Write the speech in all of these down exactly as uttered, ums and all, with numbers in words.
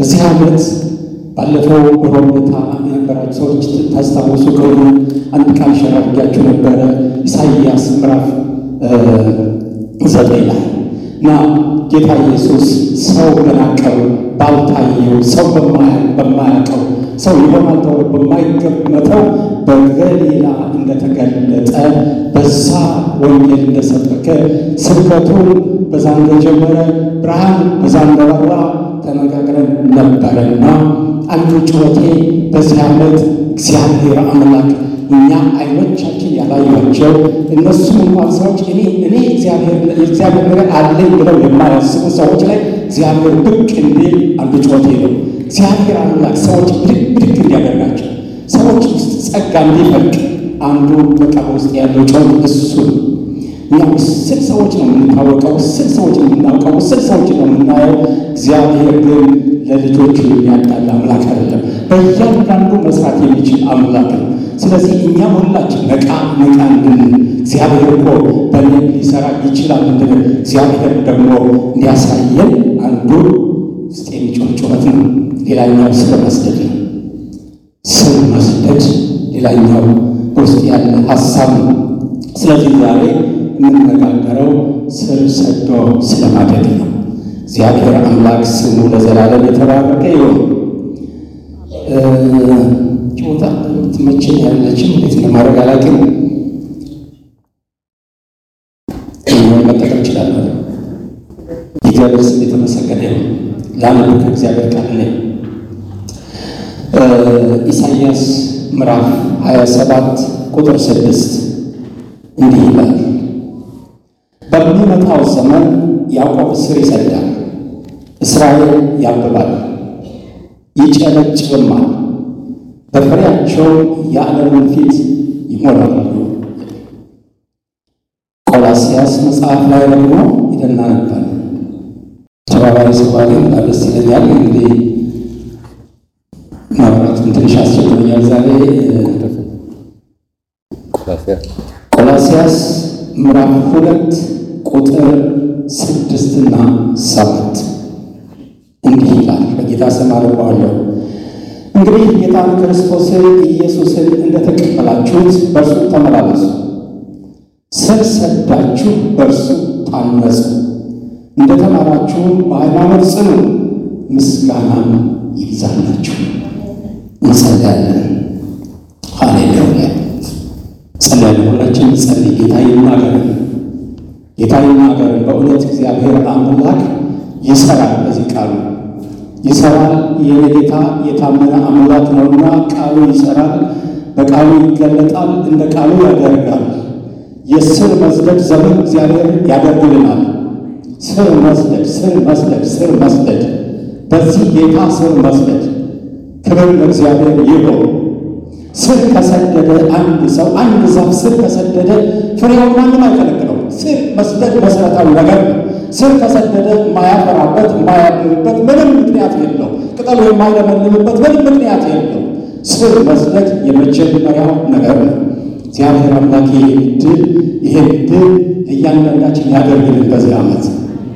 በዚህ ዓመት ባለፈው ሮብታ የነበራችሁ ሰዎች ታስታውሱ ከሆነ አንድ ቃል ሸር አድርጌያችሁ ነበረ። ኢሳይያስ ምዕራፍ ዘጠኝ ላይ እና ጌታ ኢየሱስ ሰው በናቀው ባልታየው ሰው በማያውቀው ሰው ይሆናል ተብሎ በማይገመተው በገሊላ እንደተገለጠ በዛ ወንጌል እንደሰበከ ስብከቱን በዛ እንደጀመረ ብርሃን በዛ እንደበራ ተነጋግረን ነበረና አንዱ ጩኸቴ በዚህ ዓመት እግዚአብሔር አምላክ እኛ አይኖቻችን ያላዩአቸው እነሱም እንኳን ሰዎች እኔ እኔ እግዚአብሔር እግዚአብሔር ነገር አለኝ ብለው የማያስቡ ሰዎች ላይ እግዚአብሔር ብቅ እንዲል አንዱ ጩኸቴ ነው። እግዚአብሔር አምላክ ሰዎች ብድግ ብድግ እንዲያደርጋቸው ሰዎች ውስጥ ጸጋ እንዲፈልቅ አንዱ በቃ ውስጥ ያለው ጩኸት እሱ ነው። እኛ ውስን ሰዎች ነው የምንታወቀው፣ ውስን ሰዎች ነው የምናውቀው፣ ውስን ሰዎች ነው የምናየው። እግዚአብሔር ግን ለልጆቹ የሚያዳላ አምላክ አይደለም። በእያንዳንዱ መስራት የሚችል አምላክ ነው። ስለዚህ እኛ ሁላችን ነቃ ነቃ እንድንል እግዚአብሔር እኮ በእኔ ሊሰራ ይችላል እንድንል እግዚአብሔር ደግሞ እንዲያሳየን አንዱ ውስጥ የሚጮህ ጩኸት ነው። ሌላኛው ስር መስደድ ነው። ስር መስደድ ሌላኛው ውስጥ ያለ ሀሳብ ነው። ስለዚህ ዛሬ የምንነጋገረው ስር ሰዶ ስለማደግ ነው። እግዚአብሔር አምላክ ስሙ ለዘላለም የተባረከ ይሁን። ጩኸታ ትመቸኝ ያለችን እንዴት ለማድረግ አላውቅም። መጠቀም እችላለሁ። የእግዚአብሔር ስም የተመሰገነ ይሁን። ለአንዱ ከእግዚአብሔር ቃል ላይ ኢሳይያስ ምዕራፍ ሀያ ሰባት ቁጥር ስድስት እንዲህ ይላል፣ በሚመጣው ዘመን ያዕቆብ ስር ይሰዳል፣ እስራኤል ያብባል ይጨበጭብማል፣ በፍሬያቸው የዓለምን ፊት ይሞላሉ። ቆላስይስ መጽሐፍ ላይ ደግሞ ይደና ነበር። ተባባሪ ሰባሪ ደስ ይለኛል። እንግዲህ ማብራቱን ትንሽ አስቸግሮኛል ዛሬ። ቆላስይስ ምዕራፍ ሁለት ቁጥር ስድስትና ሰባት እንዲህ ይላል። በጌታ ስም አነባዋለሁ። እንግዲህ ጌታን ክርስቶስን ኢየሱስን እንደተቀበላችሁት በእርሱ ተመላለሱ፣ ስር ሰዳችሁ በእርሱ ታነጹ፣ እንደተማራችሁ በሃይማኖት ጽኑ፣ ምስጋናም ይብዛላችሁ። እንጸልያለን። ሃሌሉያ። ጸልያለን። ሁላችን እንጸልይ። ጌታ ይናገረን፣ ጌታ ይናገረን። በእውነት እግዚአብሔር አምላክ ይሰራል። በዚህ ቃሉ ይሰራል። የኔ ጌታ የታመነ አምላክ ነውና ቃሉ ይሰራል፣ በቃሉ ይገለጣል፣ እንደ ቃሉ ያደርጋል። የስር መስደድ ዘመን እግዚአብሔር ያደርግልናል። ስር መስደድ፣ ስር መስደድ፣ ስር መስደድ፣ በዚህ ጌታ ስር መስደድ። ክብር ለእግዚአብሔር ይሁን። ስር ከሰደደ አንድ ሰው አንድ ዛፍ ስር ከሰደደ ፍሬው ማንም አይከለክለው። ስር መስደድ መሰረታዊ ነገር ነው። ስር ከሰደደ የማያፈራበት የማያብብበት ምንም ምክንያት የለው። ቅጠሉ የማይለመልምበት ምንም ምክንያት የለው። ስር መስደድ የመጀመሪያው ነገር ነው። እግዚአብሔር አምላክ ይሄ ድል ይሄ ድል እያንዳንዳችን ያደርግልን በዚህ ዓመት።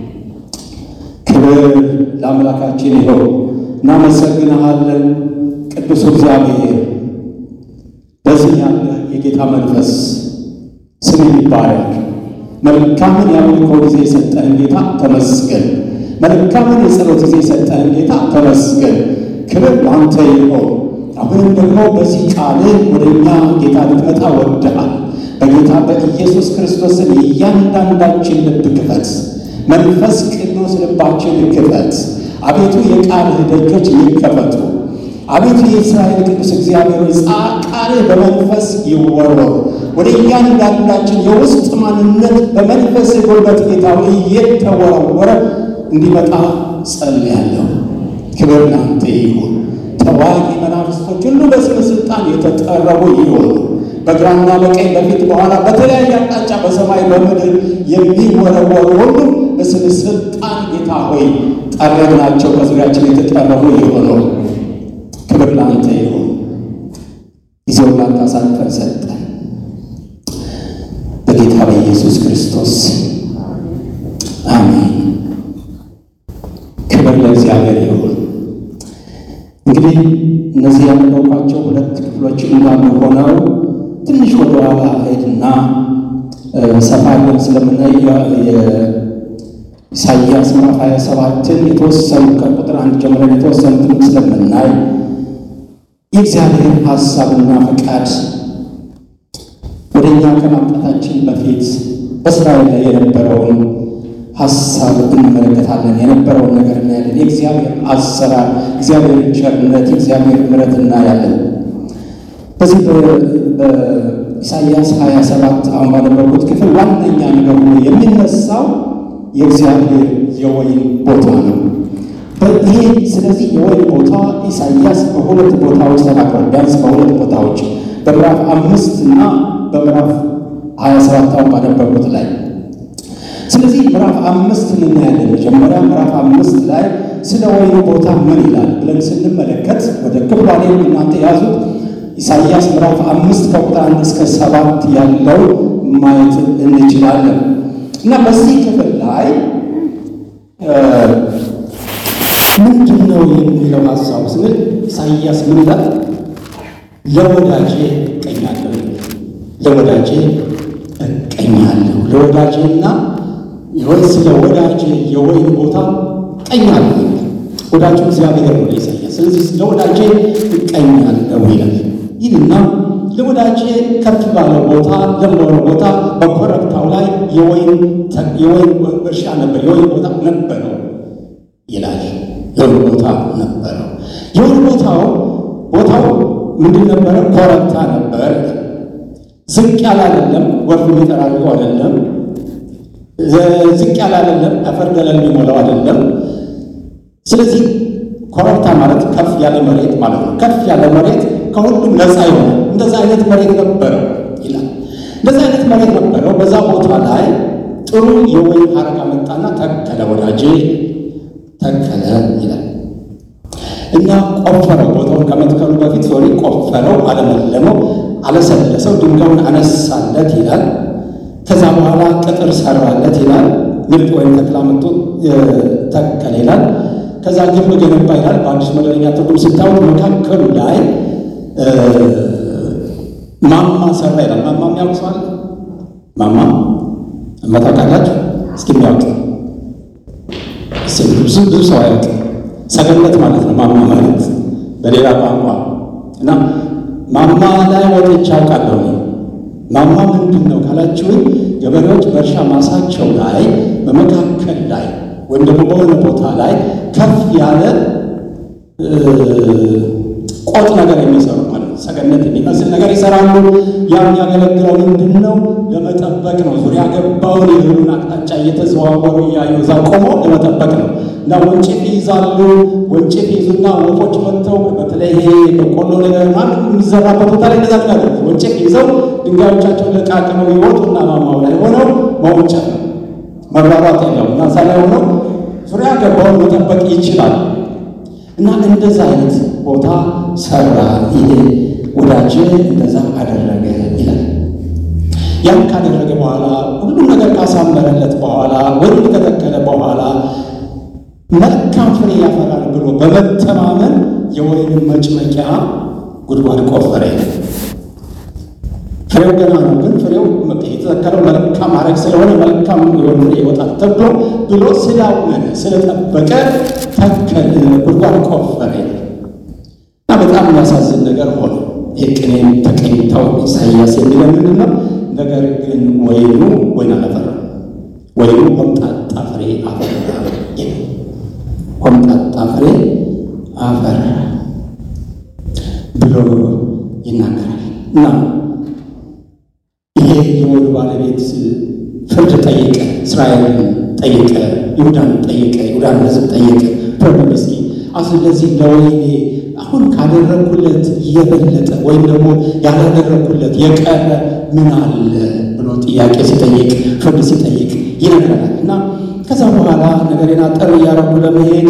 ክብር ለአምላካችን ይሁን። እናመሰግንሃለን ቅዱስ እግዚአብሔር። በዚህ ያለ የጌታ መንፈስ ስም ይባረክ። መልካምን የአምልኮ ጊዜ የሰጠህን ጌታ ተመስገን። መልካምን የጸሎት ጊዜ የሰጠህን ጌታ ተመስገን። ክብር ለአንተ ይሁን። አሁንም ደግሞ በዚህ ቃል ወደ እኛ ጌታ ልትመጣ ወደሃል። በጌታ በኢየሱስ ክርስቶስን እያንዳንዳችን ልብ ክፈት። መንፈስ ቅዱስ ልባችን ክፈት። አቤቱ የቃልህ ደጆች ይከፈቱ። አቤቱ የእስራኤል ቅዱስ እግዚአብሔር ቃልህ በመንፈስ ይወረወር ወደ እያንዳንዳችን የውስጥ ማንነት በመንፈስ ጉልበት ጌታው እየተወረወረ እንዲመጣ ጸልያለሁ። ክብር ለአንተ ይሁን። ተዋጊ መናፍስቶች ሁሉ በስም ስልጣን የተጠረቡ ይሆኑ። በግራና በቀኝ በፊት በኋላ በተለያየ አቅጣጫ በሰማይ በምድር የሚወረወሩ ሁሉ በስም ስልጣን ጌታ ሆይ ጠረግናቸው። በዙሪያችን የተጠረቡ ይሆኑ። ክብር ለአንተ ይሁን። ጊዜውን ላንተ አሳልፈን ሰጠን በጌታ በኢየሱስ ክርስቶስ አሜን። ክብር ለእግዚአብሔር ይሁን። እንግዲህ እነዚህ ያነበብኳቸው ሁለት ክፍሎች እንዳሉ ሆነው ትንሽ ወደ ኋላ ሄድና ሰፋ ያለ ስለምናይ ኢሳይያስ ምዕራፍ ሃያ ሰባትን የተወሰኑ ከቁጥር አንድ ጀምረን የተወሰኑትን ስለምናይ የእግዚአብሔር ሐሳብና ፈቃድ ወደኛ ከማምጣታችን በፊት በእስራኤል ላይ የነበረውን ሐሳብ እንመለከታለን። የነበረውን ነገር እናያለን። የእግዚአብሔር አሰራር፣ እግዚአብሔር ቸርነት፣ እግዚአብሔር ምሕረት እናያለን። በዚህ በኢሳይያስ ሃያ ሰባት አሁን ባነበብኩት ክፍል ዋነኛ ነገር ሆኖ የሚነሳው የእግዚአብሔር የወይን ቦታ ነው። ይሄ ስለዚህ የወይን ቦታ ኢሳይያስ በሁለት ቦታዎች ተናግሯል። ቢያንስ በሁለት ቦታዎች በምዕራፍ አምስት እና በምዕራፍ ሃያ ሰባት አሁን ባነበብኩት ላይ። ስለዚህ ምዕራፍ አምስት እናያለን። መጀመሪያ ምዕራፍ አምስት ላይ ስለ ወይኑ ቦታ ምን ይላል ብለን ስንመለከት ወደ ክፍሏ ላይ እናንተ ያዙት። ኢሳይያስ ምዕራፍ አምስት ከቁጥር አንድ እስከ ሰባት ያለው ማየት እንችላለን። እና በዚህ ክፍል ላይ ምንድን ነው የሚለው ሐሳቡ ስንል ኢሳይያስ ምን ይላል? ለወዳጄ እቀኛለሁ፣ ለወዳጄ እቀኛለሁ፣ ለወዳጄና ወይስ ለወዳጄ የወይን ቦታ እቀኛለሁ። ወዳጁ እግዚአብሔር ነው ኢሳይያስ። ስለዚህ ለወዳጄ እቀኛለሁ ይላል። ይህና ለወዳጄ ከፍ ባለ ቦታ ለምለሆነ ቦታ በኮረብታው ላይ የወይን የወይን እርሻ ነበር፣ የወይን ቦታ ነበረው ይላል። የወይን ቦታ ነበረው። የወይን ቦታው ቦታው ምንድን ነበረ? ኮረብታ ነበር። ዝቅ ያለ አይደለም፣ ወፍ የሚጠራርገው አይደለም። ዝቅ ያለ አይደለም፣ አፈር ገለል የሚሞላው አይደለም። ስለዚህ ኮረብታ ማለት ከፍ ያለ መሬት ማለት ነው። ከፍ ያለ መሬት ከሁሉም ነፃ የሆነ እንደዛ አይነት መሬት ነበረው ይላል። እንደዛ አይነት መሬት ነበረው። በዛ ቦታ ላይ ጥሩ የወይን ሐረግ አመጣና ተከለ፣ ወዳጄ ተከለ ይላል። እና ቆፈረው፣ ቦታውን ከመትከሉ በፊት ሶሪ ቆፈረው፣ አለመለመው፣ አለሰለሰው፣ ድንጋዩን አነሳለት ይላል። ከዛ በኋላ ቅጥር ሰራለት ይላል። ምርጥ ወይም ተክል አመጡ ተከለ ይላል። ከዛ ግንብ ገነባ ይላል። በአዲስ መደበኛ ትርጉም ስታዩት መካከሉ ላይ ማማ ሰራ ይላል። ማማ የሚያውቅ ሰው አለ? ማማ እመታውቃላችሁ? እስኪ የሚያውቅ ብዙ ሰው አያውቅ። ሰገነት ማለት ነው ማማ ማለት በሌላ ቋንቋ። እና ማማ ላይ ወጥቼ አውቃለሁ። ማማ ምንድን ነው ካላችሁኝ፣ ገበሬዎች በእርሻ ማሳቸው ላይ በመካከል ላይ ወይም ደግሞ በሆነ ቦታ ላይ ከፍ ያለ ቆጥ ነገር የሚሰሩ ማለት ነው። ሰገነት የሚመስል ነገር ይሰራሉ። ያ የሚያገለግለው ምንድን ነው? ለመጠበቅ ነው። ዙሪያ ገባውን የእህሉን አቅጣጫ እየተዘዋወሩ እያዩ እዛ ቆመው ለመጠበቅ ነው። እና ወንጭፍ ይይዛሉ። ወንጭፍ ይዙና ወፎች መጥተው በተለይ ይሄ በቆሎ ነገር ማለት የሚዘራበት ቦታ ላይ እንደዛ ነገር ወንጭፍ ይዘው ድንጋዮቻቸውን ለቃቅመው ይወጡና ማማው ላይ ሆነው መውጨፍ ነው። መራራት የለውም። እና እዛ ላይ ሆነው ዙሪያ ገባውን መጠበቅ ይችላል። እና እንደዛ አይነት ቦታ ሰራ። ይሄ ወዳጄ እንደዛ አደረገ ይላል። ያን ካደረገ በኋላ ሁሉም ነገር ካሳመረለት በኋላ ወይም ከተከለ በኋላ መልካም ፍሬ ያፈራል ብሎ በመተማመን የወይን መጭመቂያ ጉድጓድ ቆፈረ። ፍሬው ገና ነው፣ ግን ፍሬው የተተከለው መልካም ሐረግ ስለሆነ መልካም የሆነ ፍሬ ይወጣል ተብሎ ብሎ ስላመነ ስለጠበቀ ተከለ፣ ጉድጓድ ቆፈረ። እና በጣም የሚያሳዝን ነገር ሆነ። የቅኔም ተቀኝተው ኢሳይያስ የሚለው ምንድን ነው? ነገር ግን ወይኑ ወይን አላፈራም፣ ወይኑ ሆምጣጣ ፍሬ አፈራ። ሆምጣጣ ፍሬ አፈራ ብሎ ይናገራል። እና ይሄ የወይኑ ባለቤት ፍርድ ጠየቀ፣ እስራኤልን ጠየቀ፣ ይሁዳን ጠየቀ፣ ይሁዳን ሕዝብ ጠየቀ። ፍርድ እስኪ አሁን ለዚህ ለወይኔ አሁን ካደረኩለት የበለጠ ወይም ደግሞ ያላደረኩለት የቀረ ምን አለ ብሎ ጥያቄ ሲጠይቅ፣ ፍርድ ሲጠይቅ ይነግረናል። እና ከዛ በኋላ ነገሬን አጠር እያረጉ ለመሄድ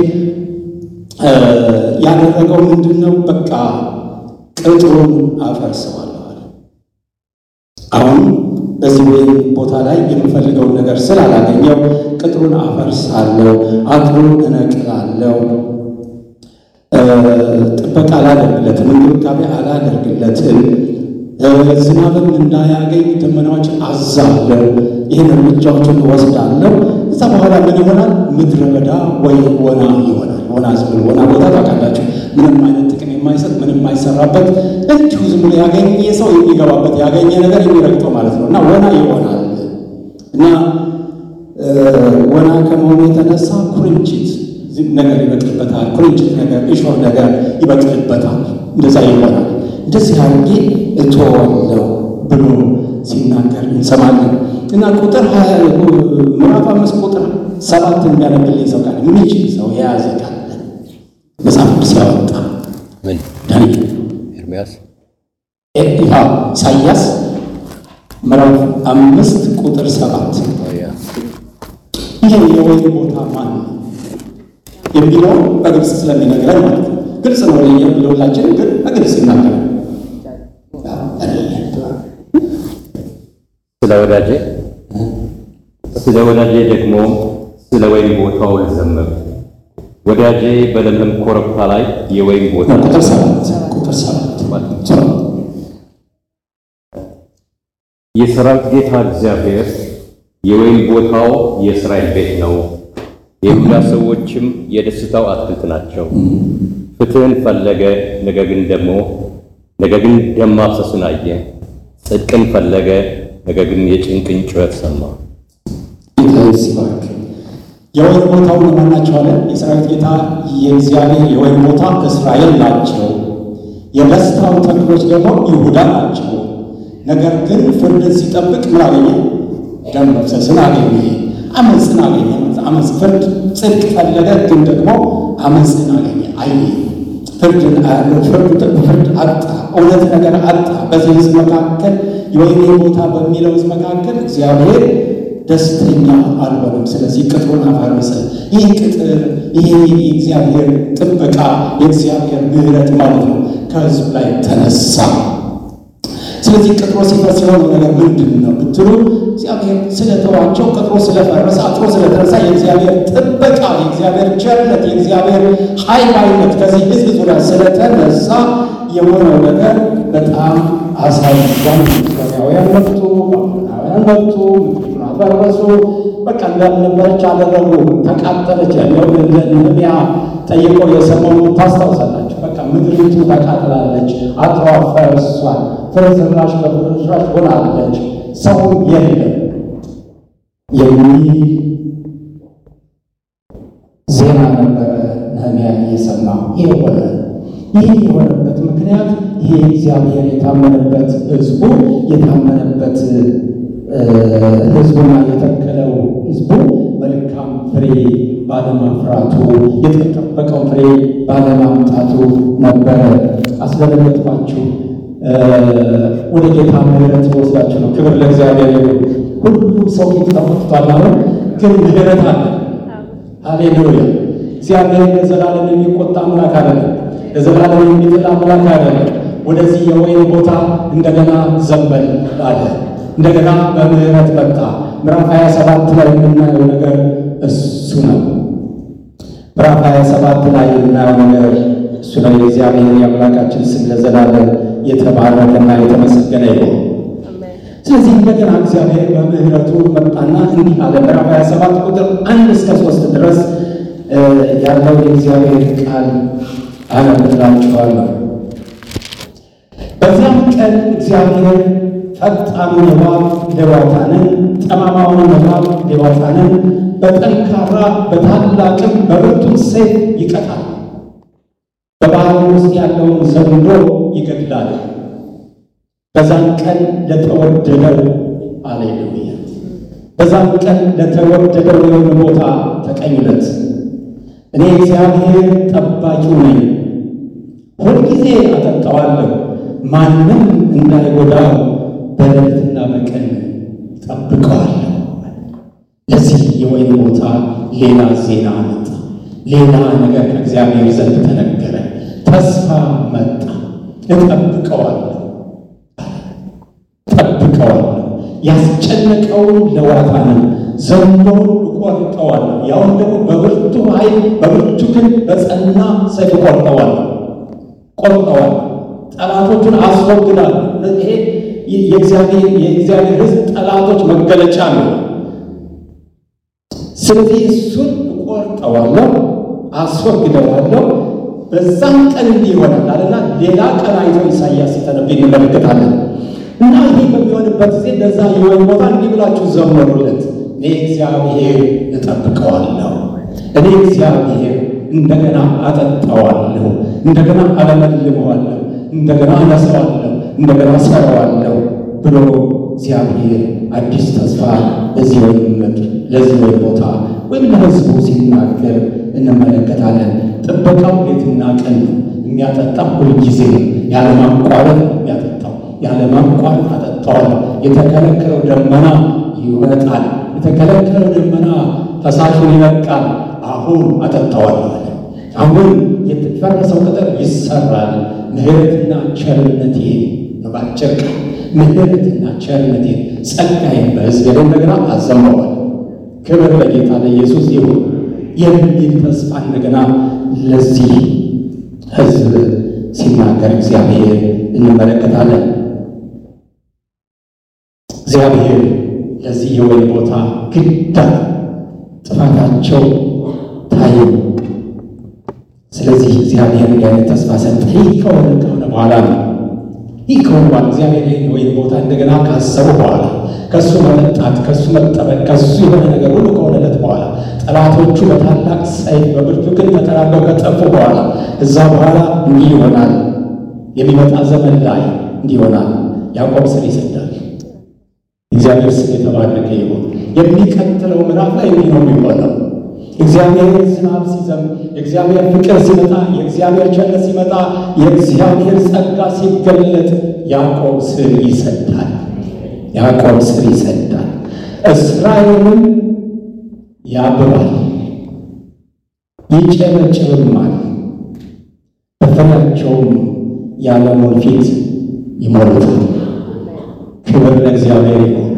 ያደረገው ምንድን ነው? በቃ ቅጥሩን አፈርሰዋለሁ አለ። አሁን በዚህ ወይን ቦታ ላይ የምፈልገውን ነገር ስላላገኘው ቅጥሩን አፈርሳለሁ፣ አጥሩን እነቅላለሁ፣ ጥበቃ አላደርግለትም፣ እንክብካቤ አላደርግለትም፣ ዝናብም እንዳያገኝ ደመናዎችን አዛለሁ፣ ይህን እርምጃዎችን እወስዳለሁ። እዛ በኋላ ምን ይሆናል? ምድረ በዳ ወይ ወና ይሆናል። ወና ዝም ብሎ ወና ቦታ ታውቃላችሁ፣ ምንም አይነት ጥቅም የማይሰጥ ምንም የማይሰራበት እንዲሁ ዝም ብሎ ያገኘ ሰው የሚገባበት ያገኘ ነገር የሚረግጠው ማለት ነው። እና ወና ይሆናል እና ወና ከመሆኑ የተነሳ ኩርንችት ነገር ይበቅልበታል፣ ኩርንችት ነገር እሾህ ነገር ይበቅልበታል። እንደዛ ይሆናል። እንደዚህ አድርጌ እተወዋለሁ ብሎ ሲናገር እንሰማለን። እና ቁጥር ምዕራፍ አምስት ቁጥር ሰባት የሚያነብልኝ ሰው ቃል የሚችል ሰው የያዘ ቃል መጽሐፍ ቅዱስ ያወጣ ምን ዳንኤል ኤርምያስ ኢሳይያስ ምዕራፍ አምስት ቁጥር ሰባት ይሄ የወይን ቦታ ማን ነው የሚለውን በግልጽ ስለሚነግረን ማለት ነው። ግልጽ ነው ለኛ ብሎላችን ግን በግልጽ ይናገራል። ስለ ወዳጄ ስለ ወዳጄ ደግሞ ስለ ወይን ቦታው ልዘምር። ወዳጄ በለምለም ኮረብታ ላይ የወይን ቦታ ቁጥር ሰባት ቁጥር ሰባት የሰራዊት ጌታ እግዚአብሔር የወይን ቦታው የእስራኤል ቤት ነው። የይሁዳ ሰዎችም የደስታው አትክልት ናቸው። ፍትህን ፈለገ፣ ነገር ግን ደግሞ ነገር ግን ደም ማፍሰስን አየ። ጽድቅን ፈለገ፣ ነገር ግን የጭንቅን ጩኸት ሰማ። የወይን ቦታው ማን ናቸው አለ? የሰራዊት ጌታ የእግዚአብሔር የወይን ቦታ እስራኤል ናቸው። የደስታው ተክሎች ደግሞ ይሁዳ ናቸው። ነገር ግን ፍርድን ሲጠብቅ ምን አገኘ? ደም መፍሰስን አገኘ፣ አመፅን አገኘ። አመፅ ፍርድ ጽድቅ ፈለገ፣ ግን ደግሞ አመፅን አገኘ። አይ ፍርድን ፍርድ ፍርድ አጣ፣ እውነት ነገር አጣ። በዚህ ሕዝብ መካከል የወይኔ ቦታ በሚለው ሕዝብ መካከል እግዚአብሔር ደስተኛ አልሆነም። ስለዚህ ቅጥሩን አፈረሰ። ይህ ቅጥር ይሄ የእግዚአብሔር ጥበቃ የእግዚአብሔር ምሕረት ማለት ነው ከሕዝብ ላይ ተነሳ። ስለዚህ ቅጥሮ ሲፈርስ የሆነው ነገር ምንድን ነው ብትሉ እግዚአብሔር ስለተዋቸው ቅጥሮ ስለፈረሰ አጥሮ ስለተነሳ የእግዚአብሔር ጥበቃ የእግዚአብሔር ቸርነት የእግዚአብሔር ኃይላዊነት ከዚህ ሕዝብ ዙሪያ ስለተነሳ የሆነው ነገር በጣም አሳዛኝ። ኢትዮጵያውያን መጡ፣ ባቢሎናውያን መጡ፣ ምድሪቱን አፈረሱ። በቃ እንዳልነበረች አደረጉ፣ ተቃጠለች። ያለው ነህምያ ጠይቆ የሰሞኑ ታስታውሳላችሁ። በቃ ምድሪቱ ተቃጥላለች፣ አጥሯ ፈርሷል፣ ፍርስራሽ በፍርስራሽ ሆናለች፣ ሰው የለም የሚል ዜና ነበረ ነህምያ እየሰማ። ይህ ሆነ። ይህ የሆነበት ምክንያት ይሄ እግዚአብሔር የታመነበት ሕዝቡ የታመነበት ሕዝቡና የተከለው ሕዝቡ መልካም ፍሬ ባለማፍራቱ የተጠበቀው ፍሬ ባለማምጣቱ ነበረ። አስደነገጥኳችሁ። ወደ ጌታ ምሕረት ይወስዳችሁ ነው። ክብር ለእግዚአብሔር ይሁን። ሁሉም ሰው ፊት ተፈቷል፣ አሁን ግን ምሕረት አለ። ሃሌሉያ። እግዚአብሔር ለዘላለም የሚቆጣ አምላክ አይደለም፣ ለዘላለም የሚጥል አምላክ አይደለም። ወደዚህ የወይን ቦታ እንደገና ዘንበል አለ፣ እንደገና በምሕረት መጣ። ምዕራፍ ሀያ ሰባት ላይ የምናየው ነገር እሱ ነው። ምዕራፍ ሀያ ሰባት ላይ የምናየው ነገር እሱ ነው። የእግዚአብሔር የአምላካችን ስም ለዘላለም የተባረከና የተመሰገነ ይሁን። ስለዚህ እንደገና እግዚአብሔር በምሕረቱ መጣና እንዲህ አለ። ምዕራፍ ሀያ ሰባት ቁጥር አንድ እስከ ሶስት ድረስ ያለው የእግዚአብሔር ቃል አነብላችኋለሁ። በዚያም ቀን እግዚአብሔር ፈጣኑን እባብ ሌዋታንን፣ ጠማማውን እባብ ሌዋታንን በጠንካራ በታላቅም በብርቱ ሰይፍ ይቀጣል፣ በባሕር ውስጥ ያለውን ዘንዶ ይገድላል። በዛም ቀን ለተወደደው አሌሉያ፣ በዛም ቀን ለተወደደው የሆነ ቦታ ተቀኙለት። እኔ እግዚአብሔር ጠባቂው ነኝ፣ ሁልጊዜ አጠጣዋለሁ፣ ማንም እንዳይጎዳው በሌሊትና በቀን ጠብቀዋለሁ። ለዚህ የወይን ቦታ ሌላ ዜና መጣ፣ ሌላ ነገር ከእግዚአብሔር ዘንድ ተነገረ፣ ተስፋ መጣ። እጠብቀዋለሁ ጠብቀዋለሁ። ያስጨነቀውን ሌዋታንን ዘንዶውን እቆርጠዋለሁ፣ ያውም ደግሞ በብርቱ ኃይል በብርቱ ግን በጸና ሰይፍ እቆርጠዋለሁ ቆርጠዋለሁ ጠላቶቹን አስወግዳለሁ። ይሄ የእግዚአብሔር የእግዚአብሔር ሕዝብ ጠላቶች መገለጫ ነው። ስለዚህ እሱን እቆርጠዋለሁ፣ አስወግደዋለሁ። በዛም ቀን እንዲህ ይሆናል አለና ሌላ ቀን አይቶ ኢሳይያስ ሲተነብይ እንመለከታለን። እና ይህ በሚሆንበት ጊዜ ለዛ የወይን ቦታ እንዲህ ብላችሁ ዘምሩለት፣ እኔ እግዚአብሔር እጠብቀዋለሁ፣ እኔ እግዚአብሔር እንደገና አጠጣዋለሁ፣ እንደገና አለመልመዋለሁ፣ እንደገና አነሳዋለሁ፣ እንደገና ሰራዋለሁ ብሎ እግዚአብሔር አዲስ ተስፋ ለዚህ ወይን ምድር ለዚህ ወይን ቦታ ወይም ለሕዝቡ ሲናገር እንመለከታለን። ጥበቃው ሌትና ቀን ነው። የሚያጠጣው ሁልጊዜ ነው። ያለማቋረጥ የሚያጠጣው ያለማቋረጥ አጠጣዋለሁ። የተከለከለው ደመና ይወጣል፣ የተከለከለው ደመና ፈሳሹን ይለቃል። አሁን አጠጣዋለሁ። አሁን የተፈረሰው ቅጥር ይሰራል። ምሕረትና ቸርነቴ ነው ባጭር ቃል ምሕረትና ቸርነቴ ጸጋዬን በሕዝቤ ላይ እንደገና አዘምረዋል። ክብር ለጌታ ለኢየሱስ ይሁን የሚል ተስፋ እንደገና ለዚህ ሕዝብ ሲናገር እግዚአብሔር እንመለከታለን። እግዚአብሔር ለዚህ የወይን ቦታ ግዳ ጥፋታቸው ታየ። ስለዚህ እግዚአብሔር እንዲህ ተስፋ ሰጠ። ይህ ከሆነ ከሆነ በኋላ ነው ይህ ከሆነ በኋላ እግዚአብሔር ይህን የወይን ቦታ እንደገና ካሰቡ በኋላ ከእሱ መጠጣት ከእሱ መጠበቅ ከእሱ የሆነ ነገር ሁሉ ከሆነለት በኋላ ጠላቶቹ በታላቅ ሰይፍ በብርቱ ግን ተጠራርገው ከጠፉ በኋላ እዛ በኋላ እንዲህ ይሆናል። የሚመጣ ዘመን ላይ እንዲህ ይሆናል። ያዕቆብ ስር ይሰዳል። እግዚአብሔር ስም የተባረከ ይሁን። የሚቀጥለው ምዕራፍ ላይ እንዲህ ነው የሚሆነው። እግዚአብሔር ዝናብ ሲዘንብ፣ የእግዚአብሔር ፍቅር ሲመጣ፣ የእግዚአብሔር ቸርነት ሲመጣ፣ የእግዚአብሔር ጸጋ ሲገለጥ ያዕቆብ ስር ይሰዳል። ያዕቆብ ስር ይሰዳል። እስራኤልም ያብባል፣ ይጨበጭብማል፣ በፍሬያቸውም የዓለሙን ፊት ይሞሉታል። ክብር ለእግዚአብሔር ይሁን።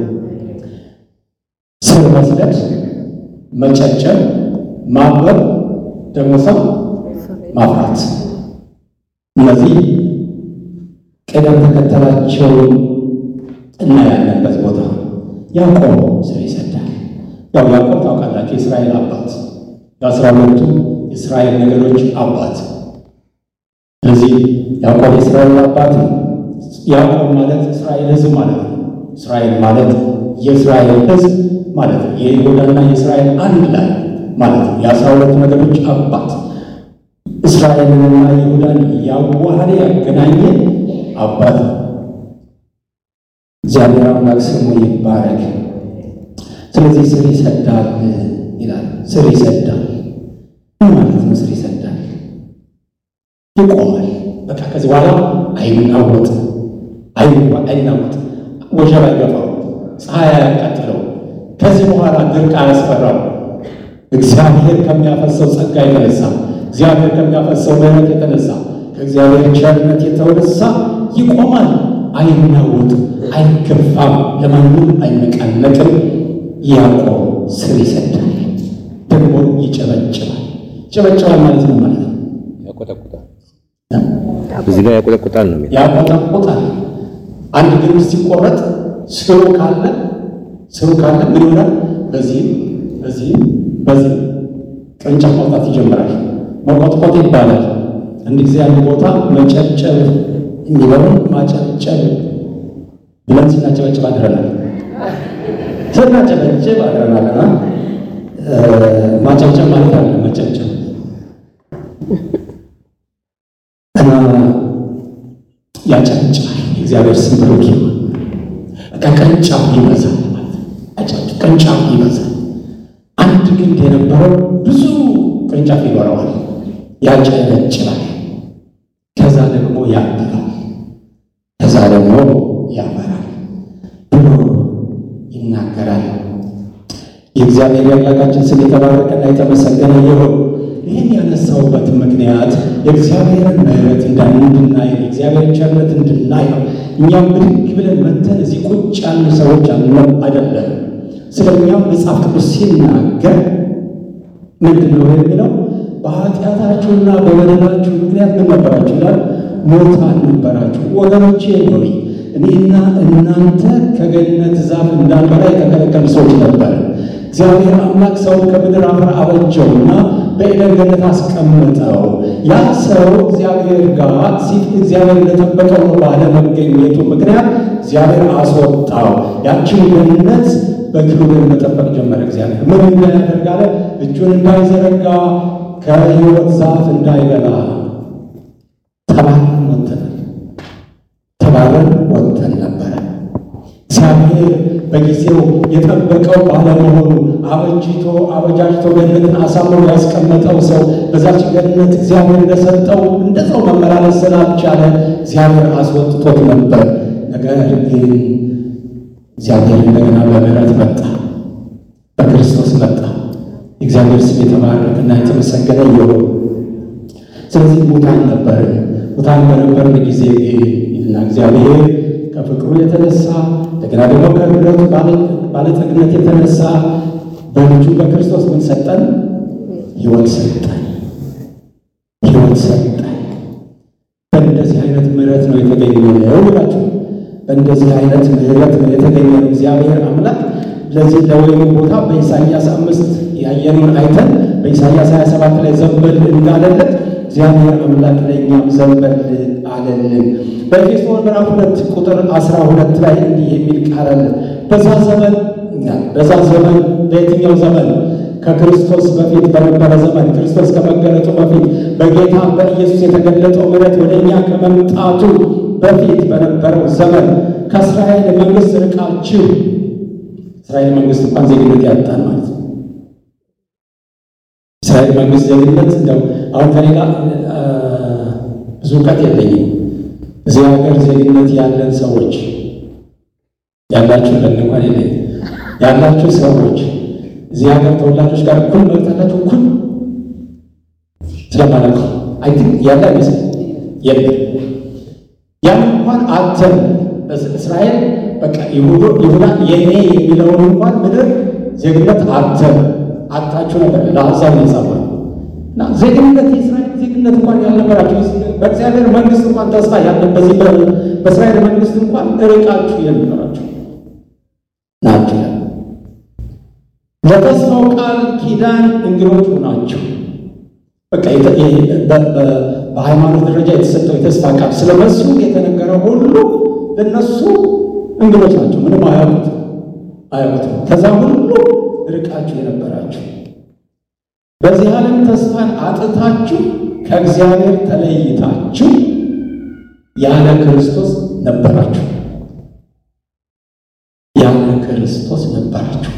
ስር መስደድ፣ መጨጨብ፣ ማበብ፣ ደግሞ ሰው ማፍራት፣ እነዚህ ቅደም ተከተላቸውን እናያለንበት ቦታ ያዕቆብ ስር ይሰዳል። ያው ያዕቆብ ታውቃላችሁ የእስራኤል አባት የአስራ ሁለቱ የእስራኤል ነገዶች አባት። ስለዚህ ያዕቆብ የእስራኤል አባት ነው። ያዕቆብ ማለት እስራኤል ሕዝብ ማለት ነው። እስራኤል ማለት የእስራኤል ሕዝብ ማለት ነው። የይሁዳና የእስራኤል አንድ ላይ ማለት ነው። የአስራ ሁለቱ ነገዶች አባት እስራኤልንና ይሁዳን ያዋሃደ ያገናኘ አባት ነው። እግዚአብሔር አምላክ ስሙ ይባረክ። ስለዚህ ስር ይሰዳል ይላል። ስር ይሰዳል ምን ማለት ነው? ስር ይሰዳል ይቆማል። በቃ ከዚህ በኋላ አይናወጥ አይናወጥ፣ ወጀብ አይገፋው፣ ፀሐይ አያቃጥለው። ከዚህ በኋላ ድርቅ አያስፈራው። እግዚአብሔር ከሚያፈሰው ጸጋ የተነሳ እግዚአብሔር ከሚያፈሰው ምሕረት የተነሳ ከእግዚአብሔር ቸርነት የተነሳ ይቆማል። አይናወጥም፣ አይገፋም፣ ለማንም አይነቃነቅም። ያዕቆብ ስር ይሰዳል፣ ደግሞ ይጨበጭባል። ይጨበጭባል ማለት ነው ማለት ነው ያቆጠቁጣል። እዚህ ጋር ያቆጠቁጣል ነው የሚለው። ያቆጠቁጣል። አንድ ግንድ ሲቆረጥ ስሩ ካለ ስሩ ካለ ምን ይሆናል? በዚህ በዚህ በዚህ ቅርንጫፍ ማውጣት ይጀምራል። መቆጥቆጥ ይባላል። አንድ ጊዜ አንድ ቦታ መጨብጨብ የሚለውን ማጨብጨብ ብለን ስናጨበጭብ አድረናል። ስናጨበጭብ አድረናልና ማጨብጨብ ማለት አለ መጨብጨብ እና ያጨብጭባል። እግዚአብሔር ስም ብሩክ ይሁን። በቃ ቅርንጫፍ ይበዛል ማለት ነው። ቅርንጫፍ ይበዛል። አንድ ግንድ የነበረው ብዙ ቅርንጫፍ ይኖረዋል። ያጨበጭባል። ከዛ ደግሞ ያብባል። ከዛ ደግሞ ያፈራል ብሎ ይናገራል። የእግዚአብሔር የአምላካችን ስም የተባረከና የተመሰገነ ይሁን። ይህን ያነሳውበት ምክንያት የእግዚአብሔርን ምሕረት እንድናይ የእግዚአብሔርን ቸርነት እንድናይ ነው። እኛም ብድግ ብለን መተን እዚህ ቁጭ ያሉ ሰዎች አይደለም። ስለኛም መጽሐፍ ቅዱስ ሲናገር ምንድን ነው የሚለው? በኃጢአታችሁና በበደላችሁ ምክንያት ምን ነበራችሁ ይላል? ሙታን ነበራችሁ። ወገኖቼ ነው እኔና እናንተ ከገነት ዛፍ እንዳንበላ የተከለከሉ ሰዎች ነበር። እግዚአብሔር አምላክ ሰውን ከምድር አፈር አበጀውና በዔድን ገነት አስቀመጠው። ያ ሰው እግዚአብሔር ጋር ሲል እግዚአብሔር እንደጠበቀው ባለመገኘቱ ምክንያት እግዚአብሔር አስወጣው። ያችን ገነት በክብር መጠበቅ ጀመረ። እግዚአብሔር ምን እንዳያደርግ አለ? እጁን እንዳይዘረጋ ከሕይወት ዛፍ እንዳይበላ ተባረን ወጥተን ተባረን ወጥተን ነበረ። እግዚአብሔር በጊዜው የጠበቀው ባለመሆኑ አበጅቶ አበጃጅቶ ገነትን አሳምሮ ያስቀመጠው ሰው በዛች ገነት እግዚአብሔር እንደሰጠው እንደዛው መመላለስ ስላልቻለ እግዚአብሔር አስወጥቶት ነበር። ነገር ግን እግዚአብሔር እንደገና በምሕረት መጣ፣ በክርስቶስ መጣ። እግዚአብሔር ስም የተባረከና የተመሰገነ ይሁን። ስለዚህ ሙታን ነበር። ሙታን በነበርን ጊዜ እና እግዚአብሔር ከፍቅሩ የተነሳ እንደገና ደግሞ ከምሕረቱ ባለጠግነት የተነሳ በልጁ በክርስቶስ ምን ሰጠን? ሕይወት ሰጠን። ሕይወት ሰጠን። በእንደዚህ አይነት ምሕረት ነው የተገኘው ይላችሁ። በእንደዚህ አይነት ምሕረት ነው የተገኘው። እግዚአብሔር አምላክ ለዚህ ለወይኑ ቦታ በኢሳይያስ አምስት ያየነውን አይተን በኢሳይያስ ሀያ ሰባት ላይ ዘንበል እንዳለለት እግዚአብሔር አምላክ ለእኛም ዘንበል አለልን። በኤፌሶን ምዕራፍ ሁለት ቁጥር አስራ ሁለት ላይ እንዲህ የሚል ቃል አለ። በዛ ዘመን በዛ ዘመን በየትኛው ዘመን? ከክርስቶስ በፊት በነበረ ዘመን፣ ክርስቶስ ከመገለጡ በፊት በጌታ በኢየሱስ የተገለጠው ምሕረት ወደ እኛ ከመምጣቱ በፊት በነበረው ዘመን ከእስራኤል መንግሥት ርቃችሁ፣ እስራኤል መንግሥት እንኳን ዜግነት ያጣን ማለት ነው። እስራኤል መንግሥት ዜግነት እንደው አሁን ከኔ ጋር ብዙ እውቀት የለኝም። እዚህ ሀገር ዜግነት ያለን ሰዎች ያላችሁ ለን እንኳን የለኝም ያላችሁ ሰዎች እዚህ ሀገር ተወላጆች ጋር እኩል መብት አላችሁ? እኩል ስለማለት ነው። አይ ቲንክ ያለ አይመስልም። የለም ያን እንኳን አተን እስራኤል በቃ ይሁዳ የኔ የሚለውን እንኳን ምድር ዜግነት አተን አጣችሁ ነበር። ለአሕዛብ ነው የጻፈው እና ዜግነት የእስራኤል ዜግነት እንኳን ያልነበራችሁ በእግዚአብሔር መንግሥት እንኳን ተስፋ ያለ በዚህ በእስራኤል መንግሥት እንኳን እርቃችሁ የነበራችሁ ናችሁ። ለተስፋው ቃል ኪዳን እንግዶች ናቸው። በቃ በሃይማኖት ደረጃ የተሰጠው የተስፋ ቃል ስለመሱ የተነገረ ሁሉ ለነሱ እንግዶች ናቸው። ምንም አያውቁት አያውቁት ከዛ ሁሉ ርቃችሁ የነበራችሁ በዚህ ዓለም ተስፋን አጥታችሁ ከእግዚአብሔር ተለይታችሁ ያለ ክርስቶስ ነበራችሁ። ያለ ክርስቶስ ነበራችሁ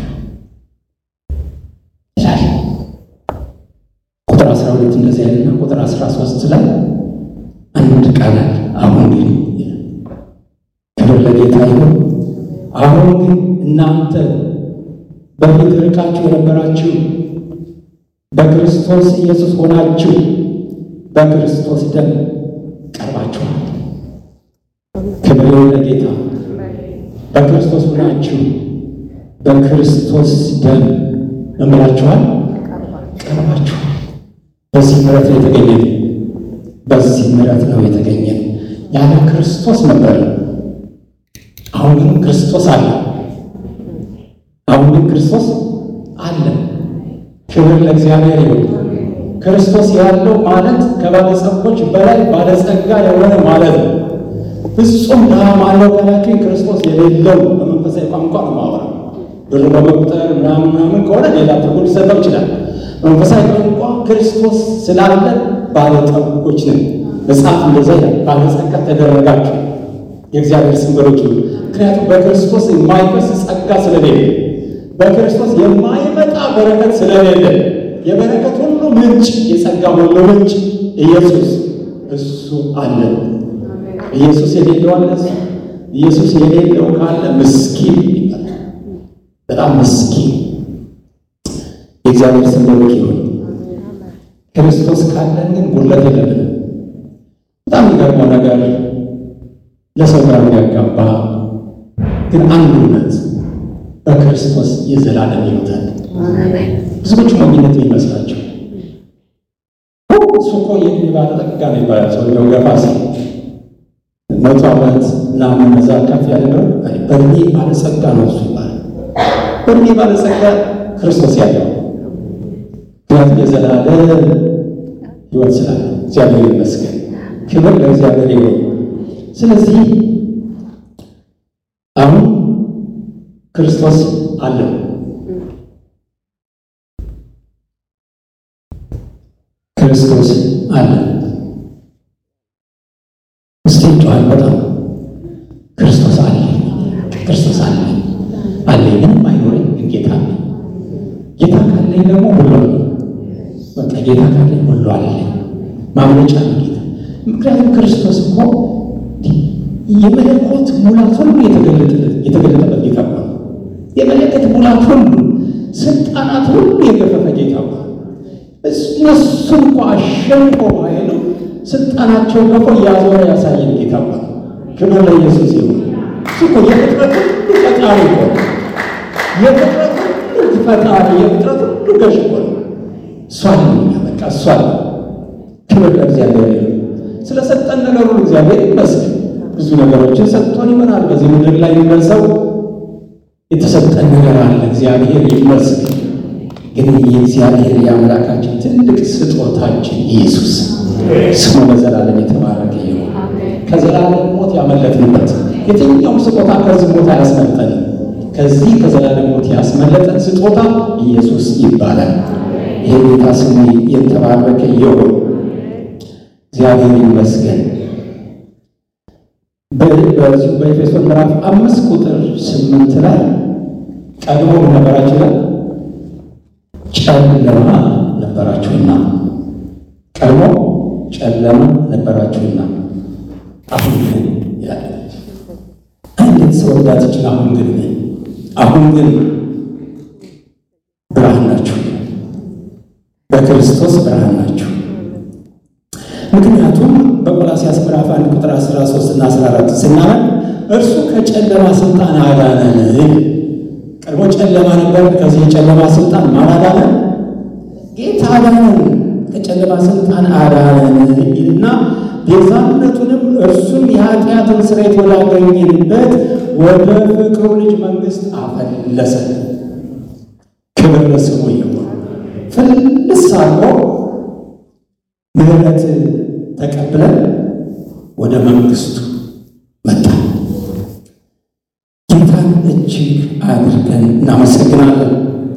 ይላል ቁጥር አስራ ሁለት እንደዚህ አይደለም። ቁጥር አስራ ሦስት ላይ አንድ ቃል አለ። አሁን ግን ክብር ለጌታ ይሁን። አሁን ግን እናንተ በፊት ርቃችሁ የነበራችሁ በክርስቶስ ኢየሱስ ሆናችሁ በክርስቶስ ደም ቀርባችኋል። ክብር ለጌታ። በክርስቶስ ሆናችሁ በክርስቶስ ደም እምላችኋል ቀርባችኋል። በዚህ ምሕረት ነው የተገኘን። በዚህ ምሕረት ነው የተገኘን። ያለ ክርስቶስ ነበር። አሁን ግን ክርስቶስ አለ። አሁን ግን ክርስቶስ አለ። ክብር ለእግዚአብሔር ይሁን። ክርስቶስ ያለው ማለት ከባለጸጎች በላይ ባለጸጋ የሆነ ማለት ነው። ፍጹም ድሃ ማለው ካላችሁ ክርስቶስ የሌለው በመንፈሳዊ ቋንቋ ነው ማወራ። ብር በመቁጠር ምናምን ምናምን ከሆነ ሌላ ትርጉም ሊሰጠው ይችላል። መንፈሳዊ ቋንቋ ክርስቶስ ስላለ ባለጠጎች ነን። መጽሐፍ እንደዛ ይላል፣ ባለጸጋ ተደረጋችሁ። የእግዚአብሔር ስም ብሩክ ይሁን። ምክንያቱም በክርስቶስ የማይፈስ ጸጋ ስለሌለ፣ በክርስቶስ የማይመጣ በረከት ስለሌለ፣ የበረከት ሁሉ ምንጭ የጸጋ ሁሉ ምንጭ ኢየሱስ እሱ አለ። ኢየሱስ የሌለው አለ። ኢየሱስ የሌለው ካለ ምስኪን ይባላል። በጣም ምስኪን። የእግዚአብሔር ስም ብሩክ ይሁን። ክርስቶስ ካለን ግን ጉድለት የለብንም። በጣም የሚገርመው ነገር ለሰው ጋር የሚያጋባ ግን አንድ እውነት በክርስቶስ ይዘ ዘላለም ይሉታል። ብዙዎች ሞኝነት ይመስላቸው እሱ እኮ የዕድሜ ባለጸጋ ነው ይባላል። ሰውየው ገፋ ሲል መቶ ዓመት ምናምን እዛ ከፍ ያለ ነው በዕድሜ ባለጸጋ ነው እሱ ይባላል። በዕድሜ ባለጸጋ ክርስቶስ ያለው ምክንያቱም የዘላለም ሕይወት ስላለ እግዚአብሔር ይመስገን። ክብር ለእግዚአብሔር ይሁን። ስለዚህ አሁን ክርስቶስ አለው። ክርስቶስ አለ። እስቲ ጮኸን በጣም ክርስቶስ አለ፣ ክርስቶስ አለ አለኝ። ምንም አይኖረኝ ግን ጌታ አለ። ጌታ ካለኝ ደግሞ ሁሉ አለ። በቃ ጌታ ካለኝ ሁሉ አለ። ማምለጫ ነው ጌታ። ምክንያቱም ክርስቶስ እኮ የመለኮት ሙላት ሁሉ የተገለጠበት የተገለጠበት ጌታ ነው። የመለኮት ሙላት ሁሉ ስልጣናት ሁሉ የገፈፈ ጌታ ነው። እነሱ እንኳ አሸንፎ ኃይሉ ስልጣናቸው ገፎ ያዞረ ያሳየን ጌታ ነው። ክብር ለኢየሱስ ይሁን። እሱ እኮ የፍጥረት ሁሉ ፈጣሪ እኮ ነው። የፍጥረት ሁሉ ፈጣሪ፣ የፍጥረት ሁሉ ገዥ እኮ ነው። እሱ አለ፣ በቃ እሱ አለ። ክብር ለእግዚአብሔር ይሁን። ስለሰጠን ነገር ሁሉ እግዚአብሔር ይመስገን። ብዙ ነገሮችን ሰጥቶን ይሆናል። በዚህ ምድር ላይ የሚመሰው የተሰጠን ነገር አለ። እግዚአብሔር ይመስገን። ግን የእግዚአብሔር የአምላካችን ትልቅ ስጦታችን ኢየሱስ ስሙ ለዘላለም የተባረከ ይሁን። ከዘላለም ሞት ያመለጥንበት የትኛውም ስጦታ ከዚህ ሞት አያስመልጠን። ከዚህ ከዘላለም ሞት ያስመለጠን ስጦታ ኢየሱስ ይባላል። ይሄ ጌታ ስሙ የተባረከ ይሁን። እግዚአብሔር ይመስገን። በዚሁ በኤፌሶን ምዕራፍ አምስት ቁጥር ስምንት ላይ ቀድሞ ነበራችሁ ላይ ጨለማ ነበራችሁና ቀድሞ ጨለማ ነበራችሁና አሁን ግን ያለ እንዴት ሰው ወዳጅችን አሁን ግን አሁን ግን ብርሃን ናችሁ፣ በክርስቶስ ብርሃን ናችሁ። ምክንያቱም በቆላስይስ ምዕራፍ አንድ ቁጥር አስራ ሦስት እና አስራ አራት ስናነብ እርሱ ከጨለማ ስልጣን አዳነን። ቀድሞ ጨለማ ነበር። ከዚህ የጨለማ ስልጣን ማን አዳነን? ጌታ አዳነን። ከጨለማ ስልጣን አዳነን ይልና ቤዛነቱንም እርሱም የኃጢአትን ስርየት ወዳገኘንበት ወደ ፍቅሩ ልጅ መንግሥት አፈለሰን። ክብር ለስሙ ይሁን። ፍልስ አድርጎ ምሕረት ተቀብለን ወደ መንግሥቱ መጣን። ጌታን እጅግ አድርገን እናመሰግናለን።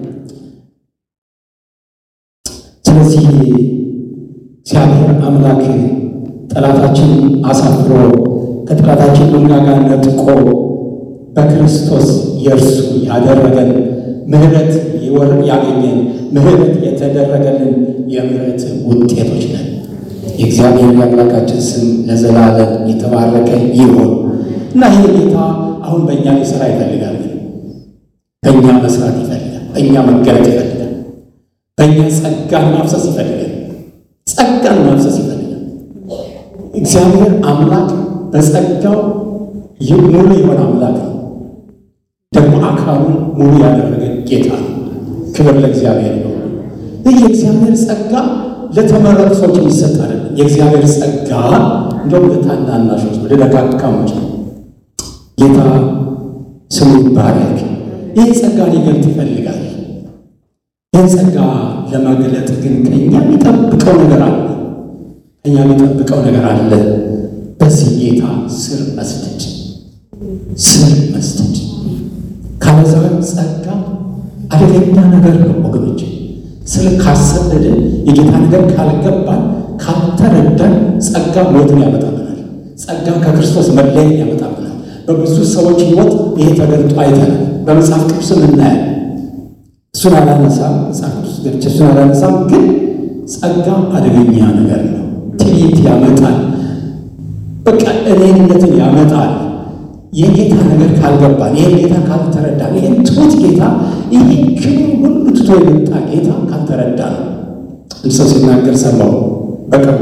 ስለዚህ እግዚአብሔር አምላክ ጠላታችን አሳፍሮ ከጠላታችን መንጋጋ ነጥቆ በክርስቶስ የእርሱ ያደረገን ምሕረት ያገኘን ምሕረት የተደረገልን የምሕረት ውጤቶች ነን። የእግዚአብሔር የአምላካችን ስም ለዘላለም የተባረከ ይሁን እና ይህ ጌታ አሁን በእኛ ሊሰራ ይፈልጋል። በእኛ መስራት ይፈልጋል። በእኛ መገለጥ ይፈልጋል። በእኛ ጸጋን ማፍሰስ ይፈልጋል። ጸጋን ማፍሰስ ይፈልጋል። እግዚአብሔር አምላክ በጸጋው ሙሉ የሆነ አምላክ ነው። ደግሞ አካሉን ሙሉ ያደረገ ጌታ ነው። ክብር ለእግዚአብሔር ነው። ይህ የእግዚአብሔር ጸጋ ለተመረጡ ሰዎች የሚሰጥ አይደለም። የእግዚአብሔር ጸጋ እንደውም ለታናናሾች ነው፣ ለደካካሞች ነው። ጌታ ስሙ ይባረክ። ይህ ጸጋ ሊገልጥ ይፈልጋል። ይህን ጸጋ ለመግለጥ ግን ከእኛ የሚጠብቀው ነገር አለ። ከእኛ የሚጠብቀው ነገር አለ። በዚህ ጌታ ስር መስደድ ስር መስደድ ካለዛ ጸጋ አደገኛ ነገር ነው ወገኖች። ስለ ካሰደደ የጌታ ነገር ካልገባን ካልተረዳን ጸጋ ሞትን ያመጣብናል። ጸጋ ከክርስቶስ መለየት ያመጣብናል። በብዙ ሰዎች ሕይወት ይሄ ተገልጦ አይተናል። በመጽሐፍ ቅዱስም እናያለን። እሱን አላነሳም፣ መጽሐፍ ቅዱስ ገብቼ እሱን አላነሳም። ግን ጸጋ አደገኛ ነገር ነው። ትዕቢት ያመጣል። በቃ እኔነትን ያመጣል። የጌታ ነገር ካልገባን፣ ይሄን ጌታ ካልተረዳን፣ ይሄን ትሁት ጌታ፣ ይሄ ክብር ሁሉ ትቶ የመጣ ጌታ ካልተረዳን አንድ ሰው ሲናገር ሰማሁ በቅርቡ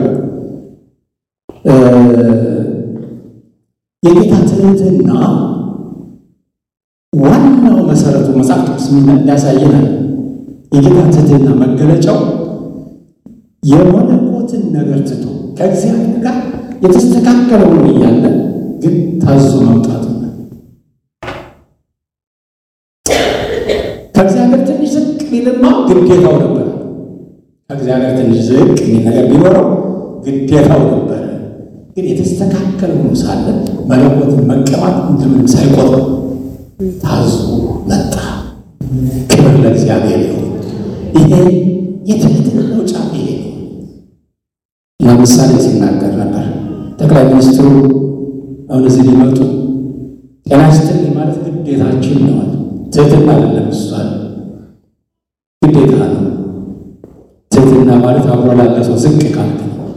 የጌታ ትህትና ዋናው መሰረቱ መጽሐፍ ቅዱስ የሚያሳየናል። የጌታ ትሕትና መገለጫው የመለኮትን ነገር ትቶ ከእግዚአብሔር ጋር የተስተካከለው ነው እያለ ግን ታዞ መውጣቱ ነው። ከእግዚአብሔር ትንሽ ዝቅ ቢልማ ግዴታው ነበር። ከእግዚአብሔር ትንሽ ዝቅ የሚል ነገር ቢኖረው ግዴታው ነበር። ግን የተስተካከለው ነው ሳለ መለኮትን መቀማት እንደምንም ሳይቆጥር ታዞ መጣ። ክብር ለእግዚአብሔር ይሁን። ይሄ የትሕትናው ጫፍ ይሄ ነው። ለምሳሌ ሲናገር ነበር ጠቅላይ ሚኒስትሩ አሁን እዚህ ሊመጡ ጤና ይስጥልኝ ማለት ግዴታችን ነው። ትሕትና አይደለም፣ እሱ ግዴታ ነው። ትሕትና ማለት አብሮ ላለ ሰው ዝቅ ካልክ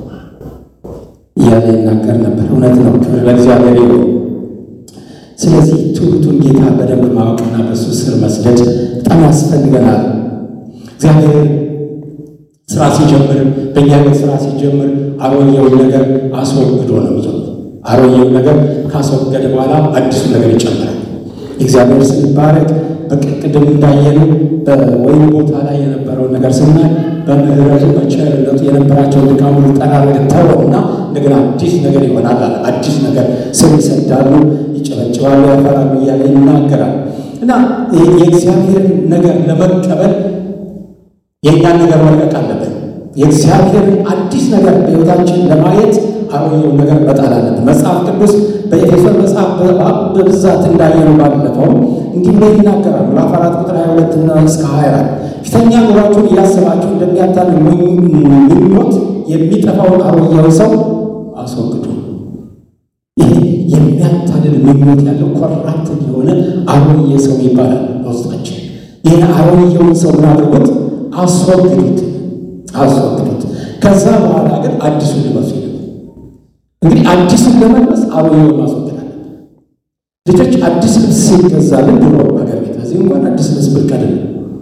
እያለ ይናገር ነበር። እውነት ነው። ክብር ለእግዚአብሔር ይሁን። ስለዚህ ትሑቱን ጌታ በደንብ ማወቅና በእሱ ስር መስደድ በጣም ያስፈልገናል። እግዚአብሔር ስራ ሲጀምር በእኛ ቤት ስራ ሲጀምር አሮጌውን ነገር አስወግዶ ነው የሚጀምረው። አሮጌውን ነገር ካስወገደ በኋላ አዲሱ ነገር ይጨምራል። እግዚአብሔር ስም ይባረክ። በቅድም እንዳየነው በወይን ቦታ ላይ የነበረውን ነገር ስናይ በምህረቱ በቸርነቱ የነበራቸውን ድካም ጠራርጎ ተወውና እንደገና አዲስ ነገር ይሆናል አለ። አዲስ ነገር ስር ይሰዳሉ፣ ይጨበጭባሉ፣ ያፈራሉ እያለ ይናገራል። እና የእግዚአብሔር ነገር ለመቀበል የእኛን ነገር መልቀቅ አለብን። የእግዚአብሔርን አዲስ ነገር በሕይወታችን ለማየት አሮጌውን ነገር መጣል አለብን። መጽሐፍ ቅዱስ በኤፌሶን መጽሐፍ በብዛት እንዳየነው ባለፈው እንዲህ ብሎ ይናገራል። ምዕራፍ አራት ቁጥር ሀያ ሁለት እና እስከ ሀያ አራት ፊተኛ ኑሯችሁን እያሰባችሁ እንደሚያታልል ምኞት የሚጠፋውን አሮጌውን ሰው አስወግዱ። ይህ የሚያታልል ምኞት ያለው ኮራፕት የሆነ አሮጌ ሰው ይባላል በውስጣችን። ይህን አሮጌውን ሰው ምን አድርጉት? አስወግዱት፣ አስወግዱት። ከዛ በኋላ ግን አዲሱን ልበሱ። እንግዲህ አዲሱን ለመልበስ አሮጌውን ማስወገድ አለብን። ልጆች አዲስ ልብስ ሲገዛልን ድሮ ሀገር ቤት እዚህ እንኳን አዲስ ልብስ ብርቅ አይደለም።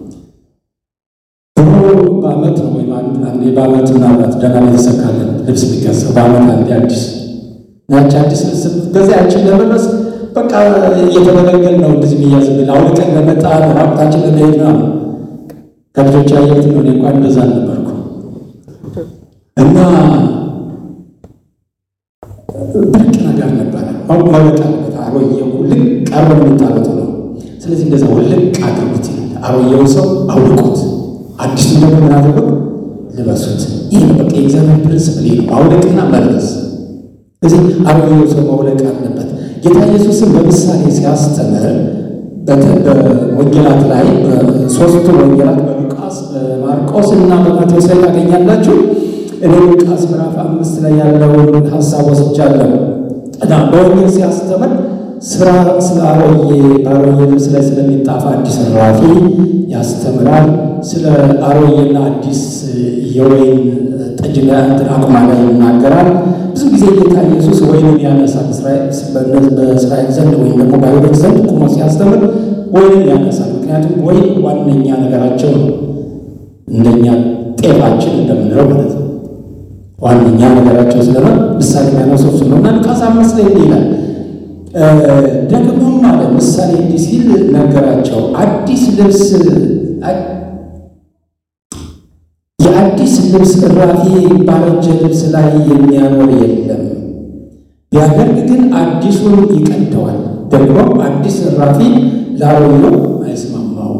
ድሮ በዓመት ነው ወይም አንዴ በዓመት ምናልባት ደህና የተሰካለን ልብስ ቢገዛ በዓመት አንዴ አዲስ ናች አዲስ ልብስ ገዛ ያችን ለመልበስ በቃ እየተገለገል ነው። እንደዚህ ብያዝብል አውልቀን ለመጣ ራቁታችን ለመሄድ ነው። ከልጆች ያየሁት ነው። እኔ እንኳን እንደዛ አልነበርኩ እና ብርቅ ነገር ነበረ። ማወቅ አለበት። አሮጌው ልቅ ቀርቦ የሚጣሉት ነው። ስለዚህ እንደዛ ውልቅ አድርጉት ይላል። አሮጌውን ሰው አውልቁት፣ አዲሱን ደግሞ ምን አድርጉት? ልበሱት። ይህ በቃ የእግዚአብሔር ፕሪንስፕል ነው፣ ማውለቅና መልበስ። ስለዚህ አሮጌው ሰው ማውለቅ አለበት። ጌታ ኢየሱስን በምሳሌ ሲያስተምር በወንጌላት ላይ ሶስቱ ወንጌላት በሉቃስ በማርቆስ እና በማቴዎስ ላይ ታገኛላችሁ። እኔ ሉቃስ ምዕራፍ አምስት ላይ ያለውን ሀሳብ ወስጃለሁ እና በወንጌል ሲያስተምር ስራ ስለ አሮጌ በአሮጌ ልብስ ላይ ስለሚጣፍ አዲስ እራፊ ያስተምራል። ስለ አሮጌና አዲስ የወይን ጠጅ አቁማዳ ይናገራል። ብዙ ጊዜ ጌታ ኢየሱስ ወይንን ያነሳል። በእስራኤል ዘንድ ወይም ደግሞ በአይሁዶች ዘንድ ቁሞ ሲያስተምር ወይንን ያነሳል። ምክንያቱም ወይን ዋነኛ ነገራቸው ነው። እንደኛ ጤፋችን እንደምንለው ማለት ነው። ዋነኛ ነገራቸው ስለሆነ ምሳሌ የሚያነሳው ስለሆነ ሉቃስ አምስት ላይ ይላል። ደግሞም ማለት ምሳሌ እንዲህ ሲል ነገራቸው፣ አዲስ ልብስ የአዲስ ልብስ እራፊ ባረጀ ልብስ ላይ የሚያኖር የለም። ቢያደርግ ግን አዲሱን ይቀደዋል፣ ደግሞ አዲስ እራፊ ለአሮጌው አይስማማውም።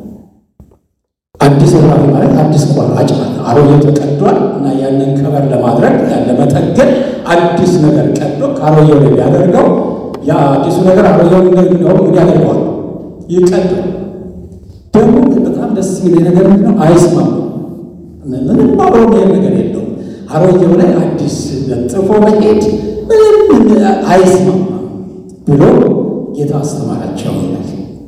አዲስ እራፊ ማለት አዲስ ቆራጭ ማለት አሮጌው ተቀዷል እና ያንን ከበር ለማድረግ ያለ መጠገን አዲስ ነገር ቀዶ ከአሮጌው ላይ ቢያደርገው ያ አዲሱ ነገር አሮጌው እንደው ምን ያደርገዋል? ይቀደዋል። ደግሞ በጣም ደስ የሚል ነገር ምንድን ነው? አይስማማም። ምንም አሮጌ ነገር የለውም። አሮጌው ላይ አዲስ ለጥፎ መሄድ ምንም አይስማማም ብሎ ጌታ አስተማራቸው ይላል።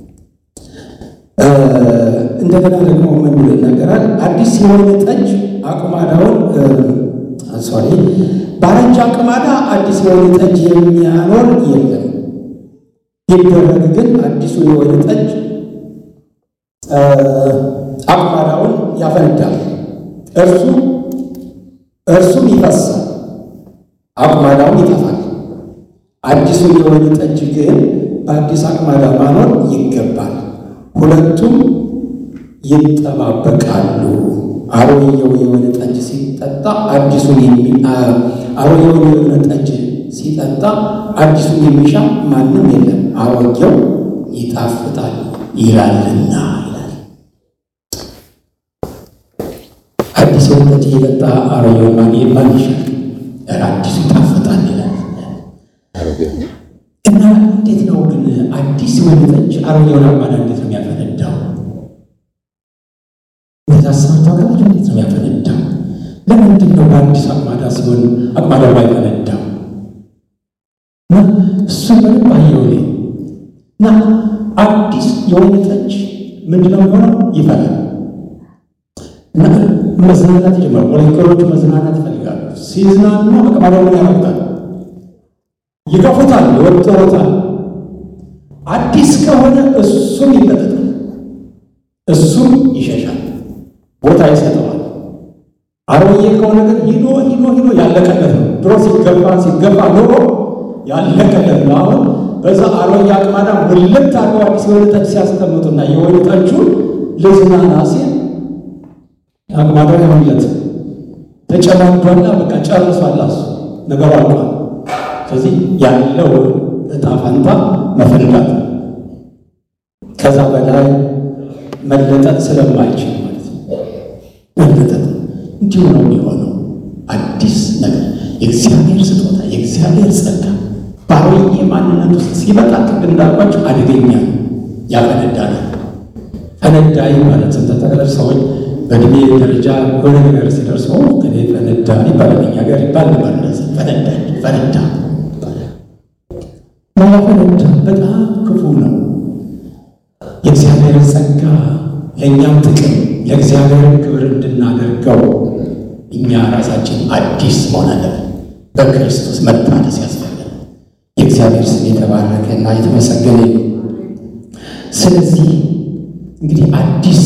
እንደገና ደግሞ ምን ብሎ ይናገራል? አዲስ የወይን ጠጅ አቁማዳውን ሶሪ ባረጀ አቁማዳ አዲስ የወይን ጠጅ የሚያኖር የለም። ቢደረግ ግን አዲሱ የወይን ጠጅ አቁማዳውን ያፈነዳል፣ እርሱ እርሱም ይፈሳል፣ አቁማዳውን ይጠፋል። አዲሱ የወይን ጠጅ ግን በአዲስ አቅማዳ ማኖር ይገባል። ሁለቱም ይጠባበቃሉ። አሮጌው የወይን ጠጅ ሲጠጣ አዲሱን የሚ አሮጌው የወይን ጠጅ ሲጠጣ አዲሱን የሚሻ ማንም የለም፣ አሮጌው ይጣፍጣል ይላልና ይላል። አዲስ የወይን ጠጅ እየጠጣ አሮጌው ማን ይሻል? አዲሱ ይጣፍጣል ይላል። እና እንዴት ነው ግን አዲስ የወይን ጠጅ አሮጌውን አቅማዳ እንዴት ነው የሚያፈነዳው? ታሳውታ ጋር እንዴት ነው የሚያፈነዳው? ለምንድን ነው በአዲስ አቅማዳ ሲሆን አቅማዳው ላይ ፈነዳው? እና እሱ በደንብ አየሁ እኔ። እና አዲስ የወይን ጠጅ ምንድን ነው የሚሆነው? ይፈላል እና መዝናናት ይጀምራል። ሞለኪውሎቹ መዝናናት ይፈልጋሉ። ሲዝናኑ አቅማዳው ላይ ያረጉታል፣ ይገፉታል፣ ይወጥሩታል። አዲስ ከሆነ እሱም ይለጠጣል፣ እሱም ይሸሻል፣ ቦታ ይሰጠዋል። አሮጌ ከሆነ ግን ሂዶ ሂዶ ሂዶ ያለቀለት ነው። ድሮ ሲገፋ ሲገፋ ኖሮ ያለቀለት ነው። አሁን በዛ አሮጌ አቅማዳ ሙልት አድርገው አዲስ የወይን ጠጅ ሲያስቀምጡና የወይን ጠጁ ልዝናና ሲል አቅማዳው ያመለት ተጨማምዷልና በቃ ጨርሷል፣ እሱ ነገሩ አልቋል። ስለዚህ ያለው እጣ ፈንታ መፈንዳት፣ ከዛ በላይ መለጠጥ ስለማይችል መለጠጥ እንዲሁ ነው የሚሆነው። አዲስ ነገር የእግዚአብሔር ስጦታ የእግዚአብሔር ጸጋ በአሮጌ ማንነት ውስጥ ሲመጣ ቅድም እንዳልኳቸው አደገኛ ያፈነዳል። ፈነዳይ ማለት ተጠቅለል ሰዎች በእድሜ ደረጃ የሆነ ነገር ሲደርሱ ከኔ ፈነዳ ይባላል። እኛ ጋር ይባል ነበር እንደዚህ ፈነዳ ፈነዳ ፈነዳ በጣም ክፉ ነው። የእግዚአብሔር ጸጋ ለእኛም ጥቅም ለእግዚአብሔር ክብር እንድናደርገው እኛ ራሳችን አዲስ መሆን አለብን። በክርስቶስ መታደስ ያስፈልጋል። የእግዚአብሔር ስም የተባረከና የተመሰገነ። ስለዚህ እንግዲህ አዲስ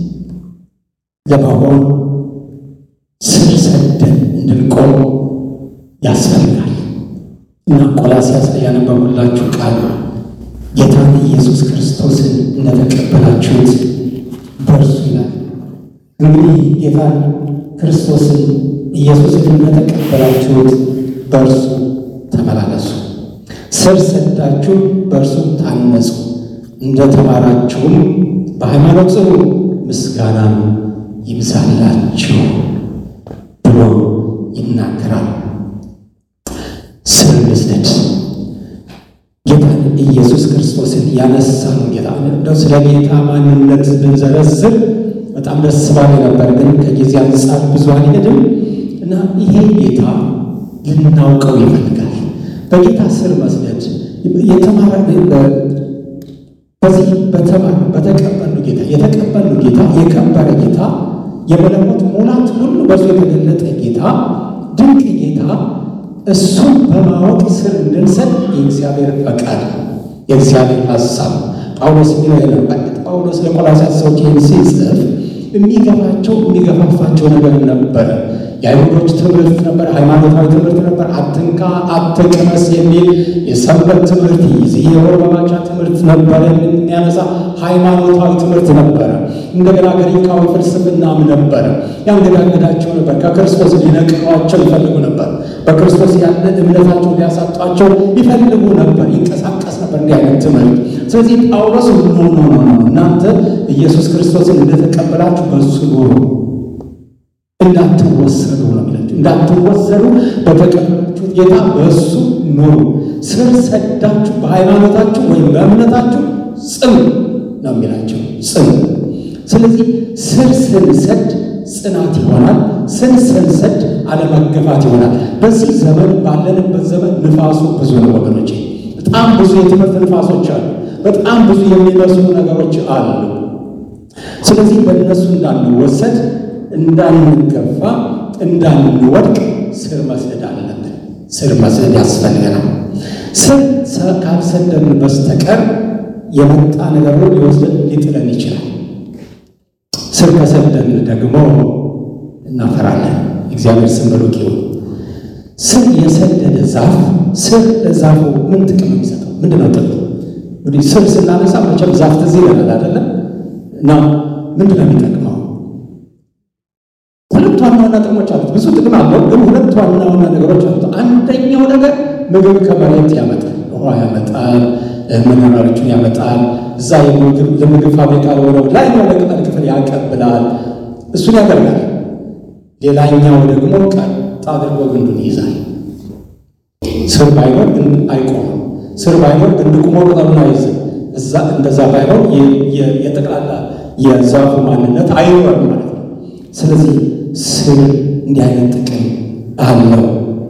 ለመሆን ስር ሰደን እንድንቆም ያስፈልጋል እና ቆላስይስ ላይ ያነበብኩላችሁ ቃል ጌታን ኢየሱስ ክርስቶስን እንደተቀበላችሁት በእርሱ ይላል። እንግዲህ ጌታን ክርስቶስን ኢየሱስን እንደተቀበላችሁት በእርሱ ተመላለሱ፣ ስር ሰዳችሁ በእርሱ ታነጹ፣ እንደተማራችሁም በሃይማኖት ጽኑ፣ ምስጋናም ይብዛላችሁ ብሎ ይናገራል። ስር መስደድ ጌታን ኢየሱስ ክርስቶስን ያነሳን ጌታ እንደው ስለ ጌታ ማንነት ብንዘረዝር በጣም ደስ ባለ ነበር፣ ግን ከጊዜ አንጻር ብዙ አልሄድም እና ይሄ ጌታ ልናውቀው ይፈልጋል። በጌታ ስር መስደድ የተማረ በዚህ በተማረ በተቀበሉ ጌታ የተቀበሉ ጌታ የከበረ ጌታ የመለኮት ሙላት ሁሉ በሱ የተገለጠ ጌታ ድንቅ ጌታ እሱን በማወቅ ስር እንድንሰድ የእግዚአብሔር ፈቃድ የእግዚአብሔር ሐሳብ ጳውሎስ የሚለው የነበር ጳውሎስ ለቆላስይስ ሰዎች ይህን ሲጽፍ የሚገፋቸው የሚገፋፋቸው ነገር ነበረ። የአይሁዶች ትምህርት ነበር፣ ሃይማኖታዊ ትምህርት ነበር። አትንካ አትቅመስ የሚል የሰንበት ትምህርት ይዝ የወር መባቻ ትምህርት ነበረ። የሚያነሳ ሃይማኖታዊ ትምህርት ነበረ። እንደገና ግሪካዊ ፍልስፍናም ነበረ። ያንገዳገዳቸው ነበር። ከክርስቶስ ሊነቅሏቸው ይፈልጉ ነበር። በክርስቶስ ያለ እምነታቸውን ሊያሳጧቸው ይፈልጉ ነበር። ይንቀሳቀስ ነበር እንዲህ አይነት ትምህርት። ስለዚህ ጳውሎስ ኖ ኖ ኖ እናንተ ኢየሱስ ክርስቶስን እንደተቀበላችሁ በእሱ ኑሩ፣ እንዳትወሰዱ ነው የሚላቸው። እንዳትወሰዱ በተቀበላችሁት ጌታ በእሱ ኑሩ፣ ስር ሰዳችሁ በሃይማኖታችሁ ወይም በእምነታችሁ ጽኑ ነው የሚላቸው። ጽኑ። ስለዚህ ስር ስንሰድ ጽናት ይሆናል። ስር ስንሰድ አለመገፋት ይሆናል። በዚህ ዘመን ባለንበት ዘመን ንፋሱ ብዙ ነው ወገኖቼ። በጣም ብዙ የትምህርት ንፋሶች አሉ። በጣም ብዙ የሚመስሉ ነገሮች አሉ። ስለዚህ በእነሱ እንዳንወሰድ፣ እንዳንገፋ፣ እንዳንወድቅ ስር መስደድ አለብን። ስር መስደድ ያስፈልገናል። ስር ካልሰደድን በስተቀር የመጣ ነገር ሁሉ ሊወስደን ሊጥለን ይችላል። ስር ከሰደድን ደግሞ እናፈራለን። እግዚአብሔር ስም ብሩክ ይሁን። ስር የሰደደ ዛፍ ስር ለዛፉ ምን ጥቅም የሚሰጠው ምንድን ነው? ጥቅም እንግዲህ ስር ስናነሳ መቼም ዛፍ ትዝ ይለናል አይደለም? እና ምንድን ነው የሚጠቅመው? ሁለት ዋና ዋና ጥቅሞች አሉት። ብዙ ጥቅም አለው፣ ግን ሁለት ዋና ዋና ነገሮች አሉት። አንደኛው ነገር ምግብ ከመሬት ያመጣል፣ ውሃ ያመጣል፣ ሚነራሎችን ያመጣል። እዛ የምግብ ለምግብ ፋብሪካ ለሆነው ላይ ነው ለቅጠል ክፍል ያቀብላል፣ እሱን ያደርጋል። ሌላኛው ደግሞ ቀጥ አድርጎ ግንዱን ይይዛል። ስር ባይኖር ግንድ አይቆምም። ስር ባይኖር ግንድ ቁሞ ቅጠሉን አይይዝም። እዛ እንደዛ ባይኖር የጠቅላላ የዛፉ ማንነት አይኖርም ማለት ነው። ስለዚህ ስር እንዲህ አይነት ጥቅም አለው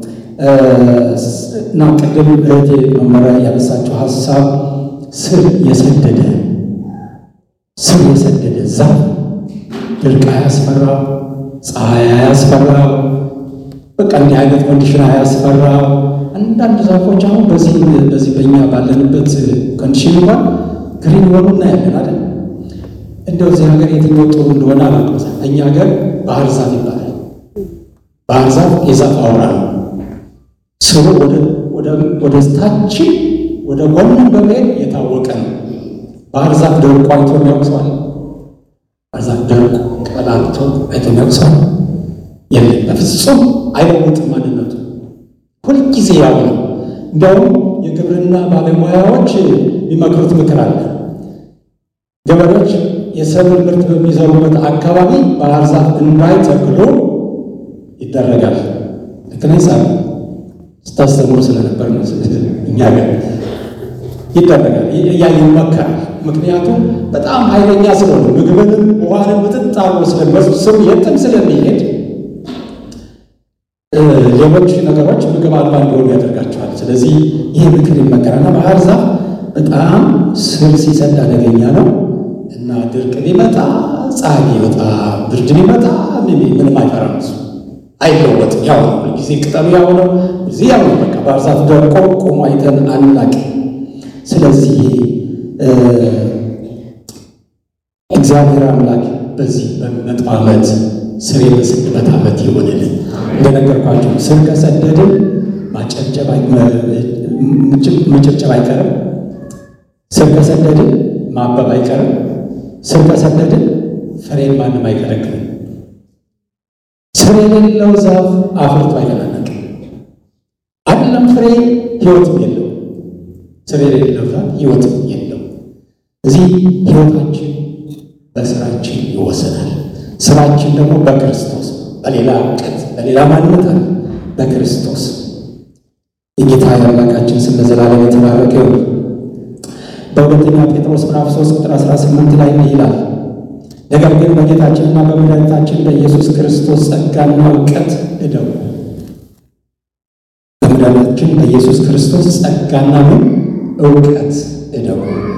እና ቅድም እህቴ መመሪያ ያነሳቸው ሀሳብ ስር የሰደደ ስር የሰደደ ዛፍ ድርቅ አያስፈራው፣ ፀሐይ አያስፈራው፣ በቃ እንዲህ አይነት ኮንዲሽን አያስፈራው። አንዳንድ ዛፎች አሁን በዚህ በዚህ በእኛ ባለንበት ኮንዲሽን እንኳን ግሪን ሆኑ እናያለን አይደል? እንደው እዚህ ሀገር የትኛው ጥሩ እንደሆነ አላውቅም። እኛ ሀገር ባህር ዛፍ ይባላል። ባህር ዛፍ የዛፍ አውራ ነው። ስሩ ወደ ወደ ወደ ታች ወደ ጎንም በመሄድ የታወቀ ነው። ባህር ዛፍ ደርቆ አይቶ የሚያውቅሰዋል? ባህር ዛፍ ደርቆ ቀላልቶ አይቶ የሚያውቅሰዋል? የለም፣ በፍጹም አይለውጥም ማንነቱ። ሁልጊዜ ያው ነው። እንዲያውም የግብርና ባለሙያዎች የሚመክሩት ምክር አለ። ገበሬዎች የሰብል ምርት በሚዘሩበት አካባቢ ባህር ዛፍ እንዳይተክሉ ይደረጋል። ልክ ነኝ? ሳ ስታስተምሩ ስለነበር ነው። እኛ ጋር ይደረጋል፣ ያ ይመከራል። ምክንያቱም በጣም ኃይለኛ ስለሆነ ምግብንም ውሃንም ብትጣሩ ስለሚወስድ ስሩ የትም ስለሚሄድ ሌሎች ነገሮች ምግብ አልባ እንዲሆኑ ያደርጋቸዋል። ስለዚህ ይህ ምክር ይመከራልና ባህር ዛፍ በጣም ስር ሲሰድ አደገኛ ነው እና ድርቅ ቢመጣ፣ ፀሐይ ቢወጣ፣ ብርድ ቢመጣ ምንም አይፈራም። እሱ አይለወጥም። ያው ነው ሁልጊዜ ቅጠሉ ያው ነው፣ እዚህ ያው ነው። በቃ ባህር ዛፍ ደርቆ ቆሞ አይተን አናውቅም። ስለዚህ እግዚአብሔር አምላክ በዚህ በሚመጣው ዓመት ስር የምንሰድበት ዓመት ይሆንልን። እንደነገርኳቸው ስር ከሰደድን ማጨብጨብ መጨብጨብ አይቀርም። ስር ከሰደድን ማበብ አይቀርም። ስር ከሰደድን ፍሬን ማንም አይከለክልም። ስር የሌለው ዛፍ አፍርቶ አይተናነቅም። አይደለም ፍሬ ሕይወትም የለው። ስር የሌለው ዛፍ ሕይወትም የለው። እዚህ ሕይወታችን በስራችን ይወሰናል። ስራችን ደግሞ በክርስቶስ በሌላ እውቀት በሌላ ማንነት አለ። በክርስቶስ የጌታ የአምላካችን ስም ለዘላለም የተባረከ ይሁን። በሁለተኛ ጴጥሮስ ምዕራፍ ሶስት ቁጥር አስራ ስምንት ላይ ይላል፣ ነገር ግን በጌታችንና በመድኃኒታችን በኢየሱስ ክርስቶስ ጸጋና እውቀት እደጉ። በመድኃኒታችን በኢየሱስ ክርስቶስ ጸጋና እውቀት እደጉ፣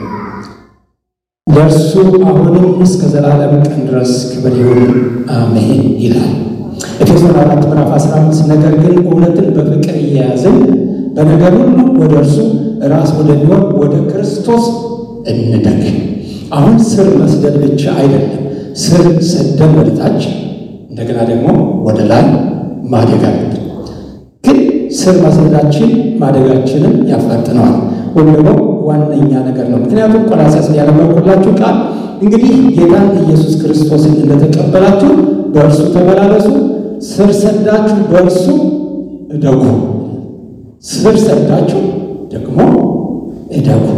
ለእርሱ አሁንም እስከ ዘላለም ቀን ድረስ ክብር ይሁን አሜን ይላል። ኤፌሶን አራት ምዕራፍ አስራ አምስት ነገር ግን እውነትን በፍቅር እየያዝን በነገር ሁሉ ወደ እርሱ ራስ ወደሚሆን ወደ ክርስቶስ እንደግ። አሁን ስር መስደድ ብቻ አይደለም፣ ስር ሰደን ወደ ታች እንደገና ደግሞ ወደ ላይ ማደግ አለብን። ግን ስር መስደዳችን ማደጋችንን ያፋጥነዋል ወይም ደግሞ ዋነኛ ነገር ነው። ምክንያቱም ቆላስይስ ላይ ያነበብኩላችሁ ቃል እንግዲህ ጌታን ኢየሱስ ክርስቶስን እንደተቀበላችሁ በእርሱ ተመላለሱ፣ ስር ሰዳችሁ በእርሱ እደጉ። ስር ሰዳችሁ ደግሞ እደጉ።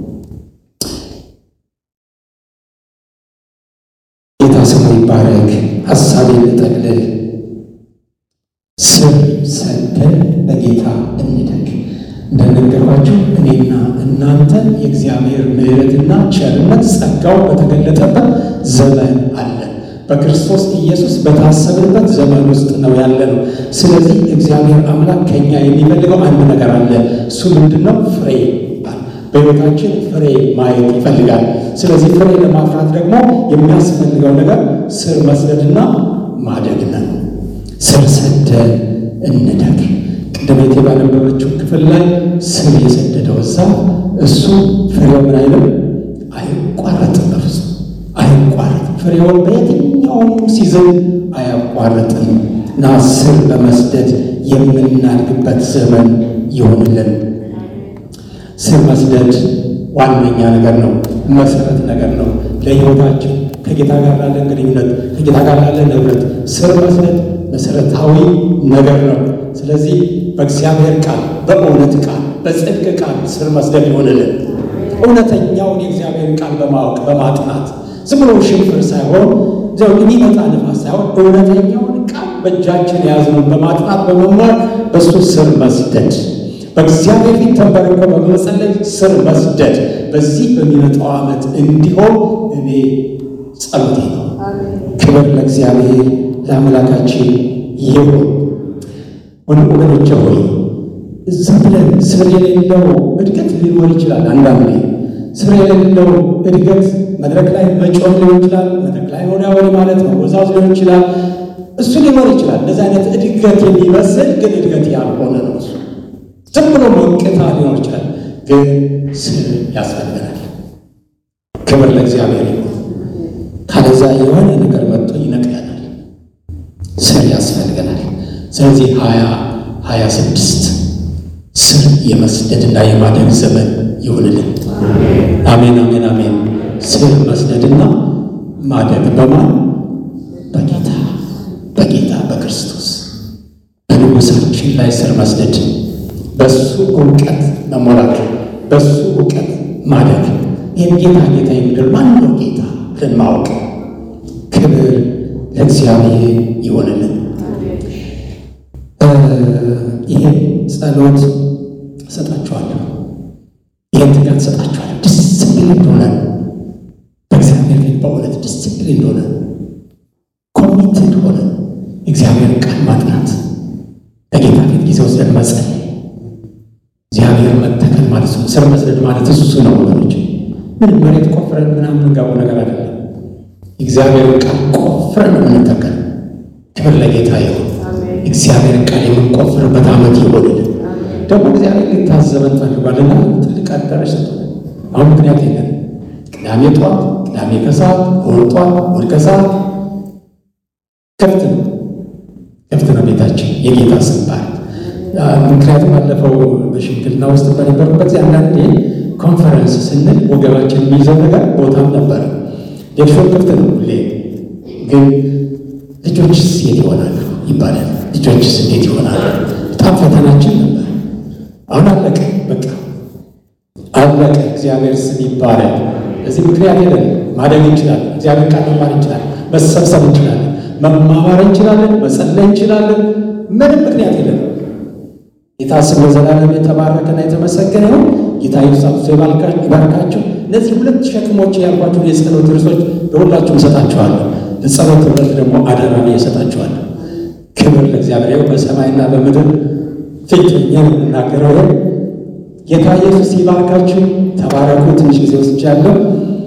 ጌታ ስሙ ይባረክ። ሐሳቤን ልጠቅልል። ስር ሰደን በጌታ እንደግ። እንደነገርኳችሁ እኔና እናንተ የእግዚአብሔር ምሕረትና ቸርነት ጸጋው በተገለጠበት ዘመን አለን። በክርስቶስ ኢየሱስ በታሰብንበት ዘመን ውስጥ ነው ያለነው። ስለዚህ እግዚአብሔር አምላክ ከኛ የሚፈልገው አንድ ነገር አለ። እሱ ምንድነው? ፍሬ። በሕይወታችን ፍሬ ማየት ይፈልጋል። ስለዚህ ፍሬ ለማፍራት ደግሞ የሚያስፈልገው ነገር ስር መስደድና ማደግ ነው። ስር ሰደን እንደግ። ቅድም እቴ ባነበበችው ክፍል ላይ ስር የሰደደው ዛፍ እሱ ፍሬው ምን አይልም? አይቋረጥም። በፍጹም አይቋረጥም። ፍሬውን በየትኛውም ሲዝን አያቋረጥም እና ስር በመስደድ የምናድግበት ዘመን ይሆንልን። ስር መስደድ ዋነኛ ነገር ነው፣ መሰረት ነገር ነው ለሕይወታችን። ከጌታ ጋር ላለን ግንኙነት፣ ከጌታ ጋር ላለን ህብረት ስር መስደድ መሰረታዊ ነገር ነው። ስለዚህ በእግዚአብሔር ቃል፣ በእውነት ቃል፣ በጽድቅ ቃል ስር መስደድ ይሆንልን። እውነተኛውን የእግዚአብሔር ቃል በማወቅ በማጥናት ዝም ብሎ ሽንፍር ሳይሆን ዘው የሚመጣ ንፋስ ሳይሆን እውነተኛውን ቃል በእጃችን የያዝነውን በማጥናት በመማር በሱ ስር መስደድ፣ በእግዚአብሔር ፊት ተንበርክኮ በመጸለይ ስር መስደድ በዚህ በሚመጣው ዓመት እንዲሆን እኔ ጸሎቴ ነው። ክብር ለእግዚአብሔር ለአምላካችን ይሁን። ወንድሞቼ ሆይ ዝም ብለን ስር የሌለው እድገት ሊኖር ይችላል። አንዳንዴ ስር የሌለው እድገት መድረክ ላይ መጮህ ሊሆን ይችላል። መድረክ ላይ ወዲያ ወዲህ ማለት ነው ወዛዝ ሊሆን ይችላል። እሱ ሊኖር ይችላል። እንደዚህ አይነት እድገት የሚመስል ግን እድገት ያልሆነ ነው። እሱ ዝም ብሎ ሞቅታ ሊኖር ይችላል፣ ግን ስር ያስፈልገናል። ክብር ለእግዚአብሔር ይሁን። ካለዛ የሆነ ነገር መጥቶ ይነቅለናል። ስር ያስፈልገናል። ስለዚህ ሀያ ሀያ ስድስት ስር የመስደድና የማደግ ዘመን ይሁንልን። አሜን፣ አሜን፣ አሜን። ስር መስደድና ማደግ በማን? በጌታ በጌታ በክርስቶስ በንጉሳችን ላይ ስር መስደድ፣ በሱ እውቀት መሞላት፣ በሱ እውቀት ማደግ። ይህን ጌታ ጌታ የሚድር ማን ነው? ጌታ ልን ማወቅ። ክብር ለእግዚአብሔር ይሆንልን። ይህን ጸሎት እሰጣችኋለሁ፣ ይህን ትጋት እሰጣችኋለሁ። ዲስፕሊን እንደሆነ በእግዚአብሔር ፊት በእውነት ዲስፕሊን እንደሆነ ኮሚትድ ሆነ እግዚአብሔር ቃል ማጥናት፣ በጌታ ፊት ጊዜ ወስደን መጸለይ፣ እግዚአብሔር መተከል ማለት ነው። ስር መስደድ ማለት እሱ ነው ወገኖች። ምን መሬት ቆፍረን ምናምን እንጋቡ ነገር አይደለም። እግዚአብሔር ቃል ቆፍረን የምንተከል። ክብር ለጌታ ይሁን። እግዚአብሔር ቃል የምንቆፍርበት ዓመት ይሆንልን። ደግሞ እግዚአብሔር ሊታዘበን ፈልጓልና ትልቅ አዳራሽ ሰጥቶናል። አሁን ምክንያት የለን። ቅዳሜ ጠዋት፣ ቅዳሜ ከሰዓት፣ እሑድ ጠዋት፣ እሑድ ከሰዓት ክፍት ነው፣ ክፍት ነው ቤታችን የጌታ ስም ባል። ምክንያቱም ባለፈው በሽምግልና ውስጥ በነበርኩበት ጊዜ አንዳንዴ ኮንፈረንስ ስንል ወገባችን የሚይዘው ነገር ቦታም ነበር። ዴርሾ ክፍት ነው ሁሌ። ግን ልጆችስ የት ይሆናሉ ይባላል። ልጆችስ እንዴት ይሆናሉ? በጣም ፈተናችን ነበር። አሁን አለቀ፣ በቃ አለቀ። እግዚአብሔር ስም ይባላል። እዚህ ምክንያት የለን። ማደግ እንችላለን። እግዚአብሔር ቃል መማር እንችላለን። መሰብሰብ እንችላለን። መማማር እንችላለን። መጸለይ እንችላለን። ምንም ምክንያት የለን። ጌታ ስም ለዘላለም የተባረከና የተመሰገነ ነው። ጌታ ኢየሱስ ይባርካችሁ። እነዚህ ሁለት ሸክሞች ያልኳችሁ የጸሎት ርዕሶች ለሁላችሁም እሰጣችኋለሁ። ለጸሎት ርዕስ ደግሞ አደራ እሰጣችኋለሁ። ክብር ለእግዚአብሔር። በሰማይና በምድር ፊት የምናገረው ጌታ ኢየሱስ ይባርካችሁ። ተባረኩ። ትንሽ ጊዜ ወስጃለሁ።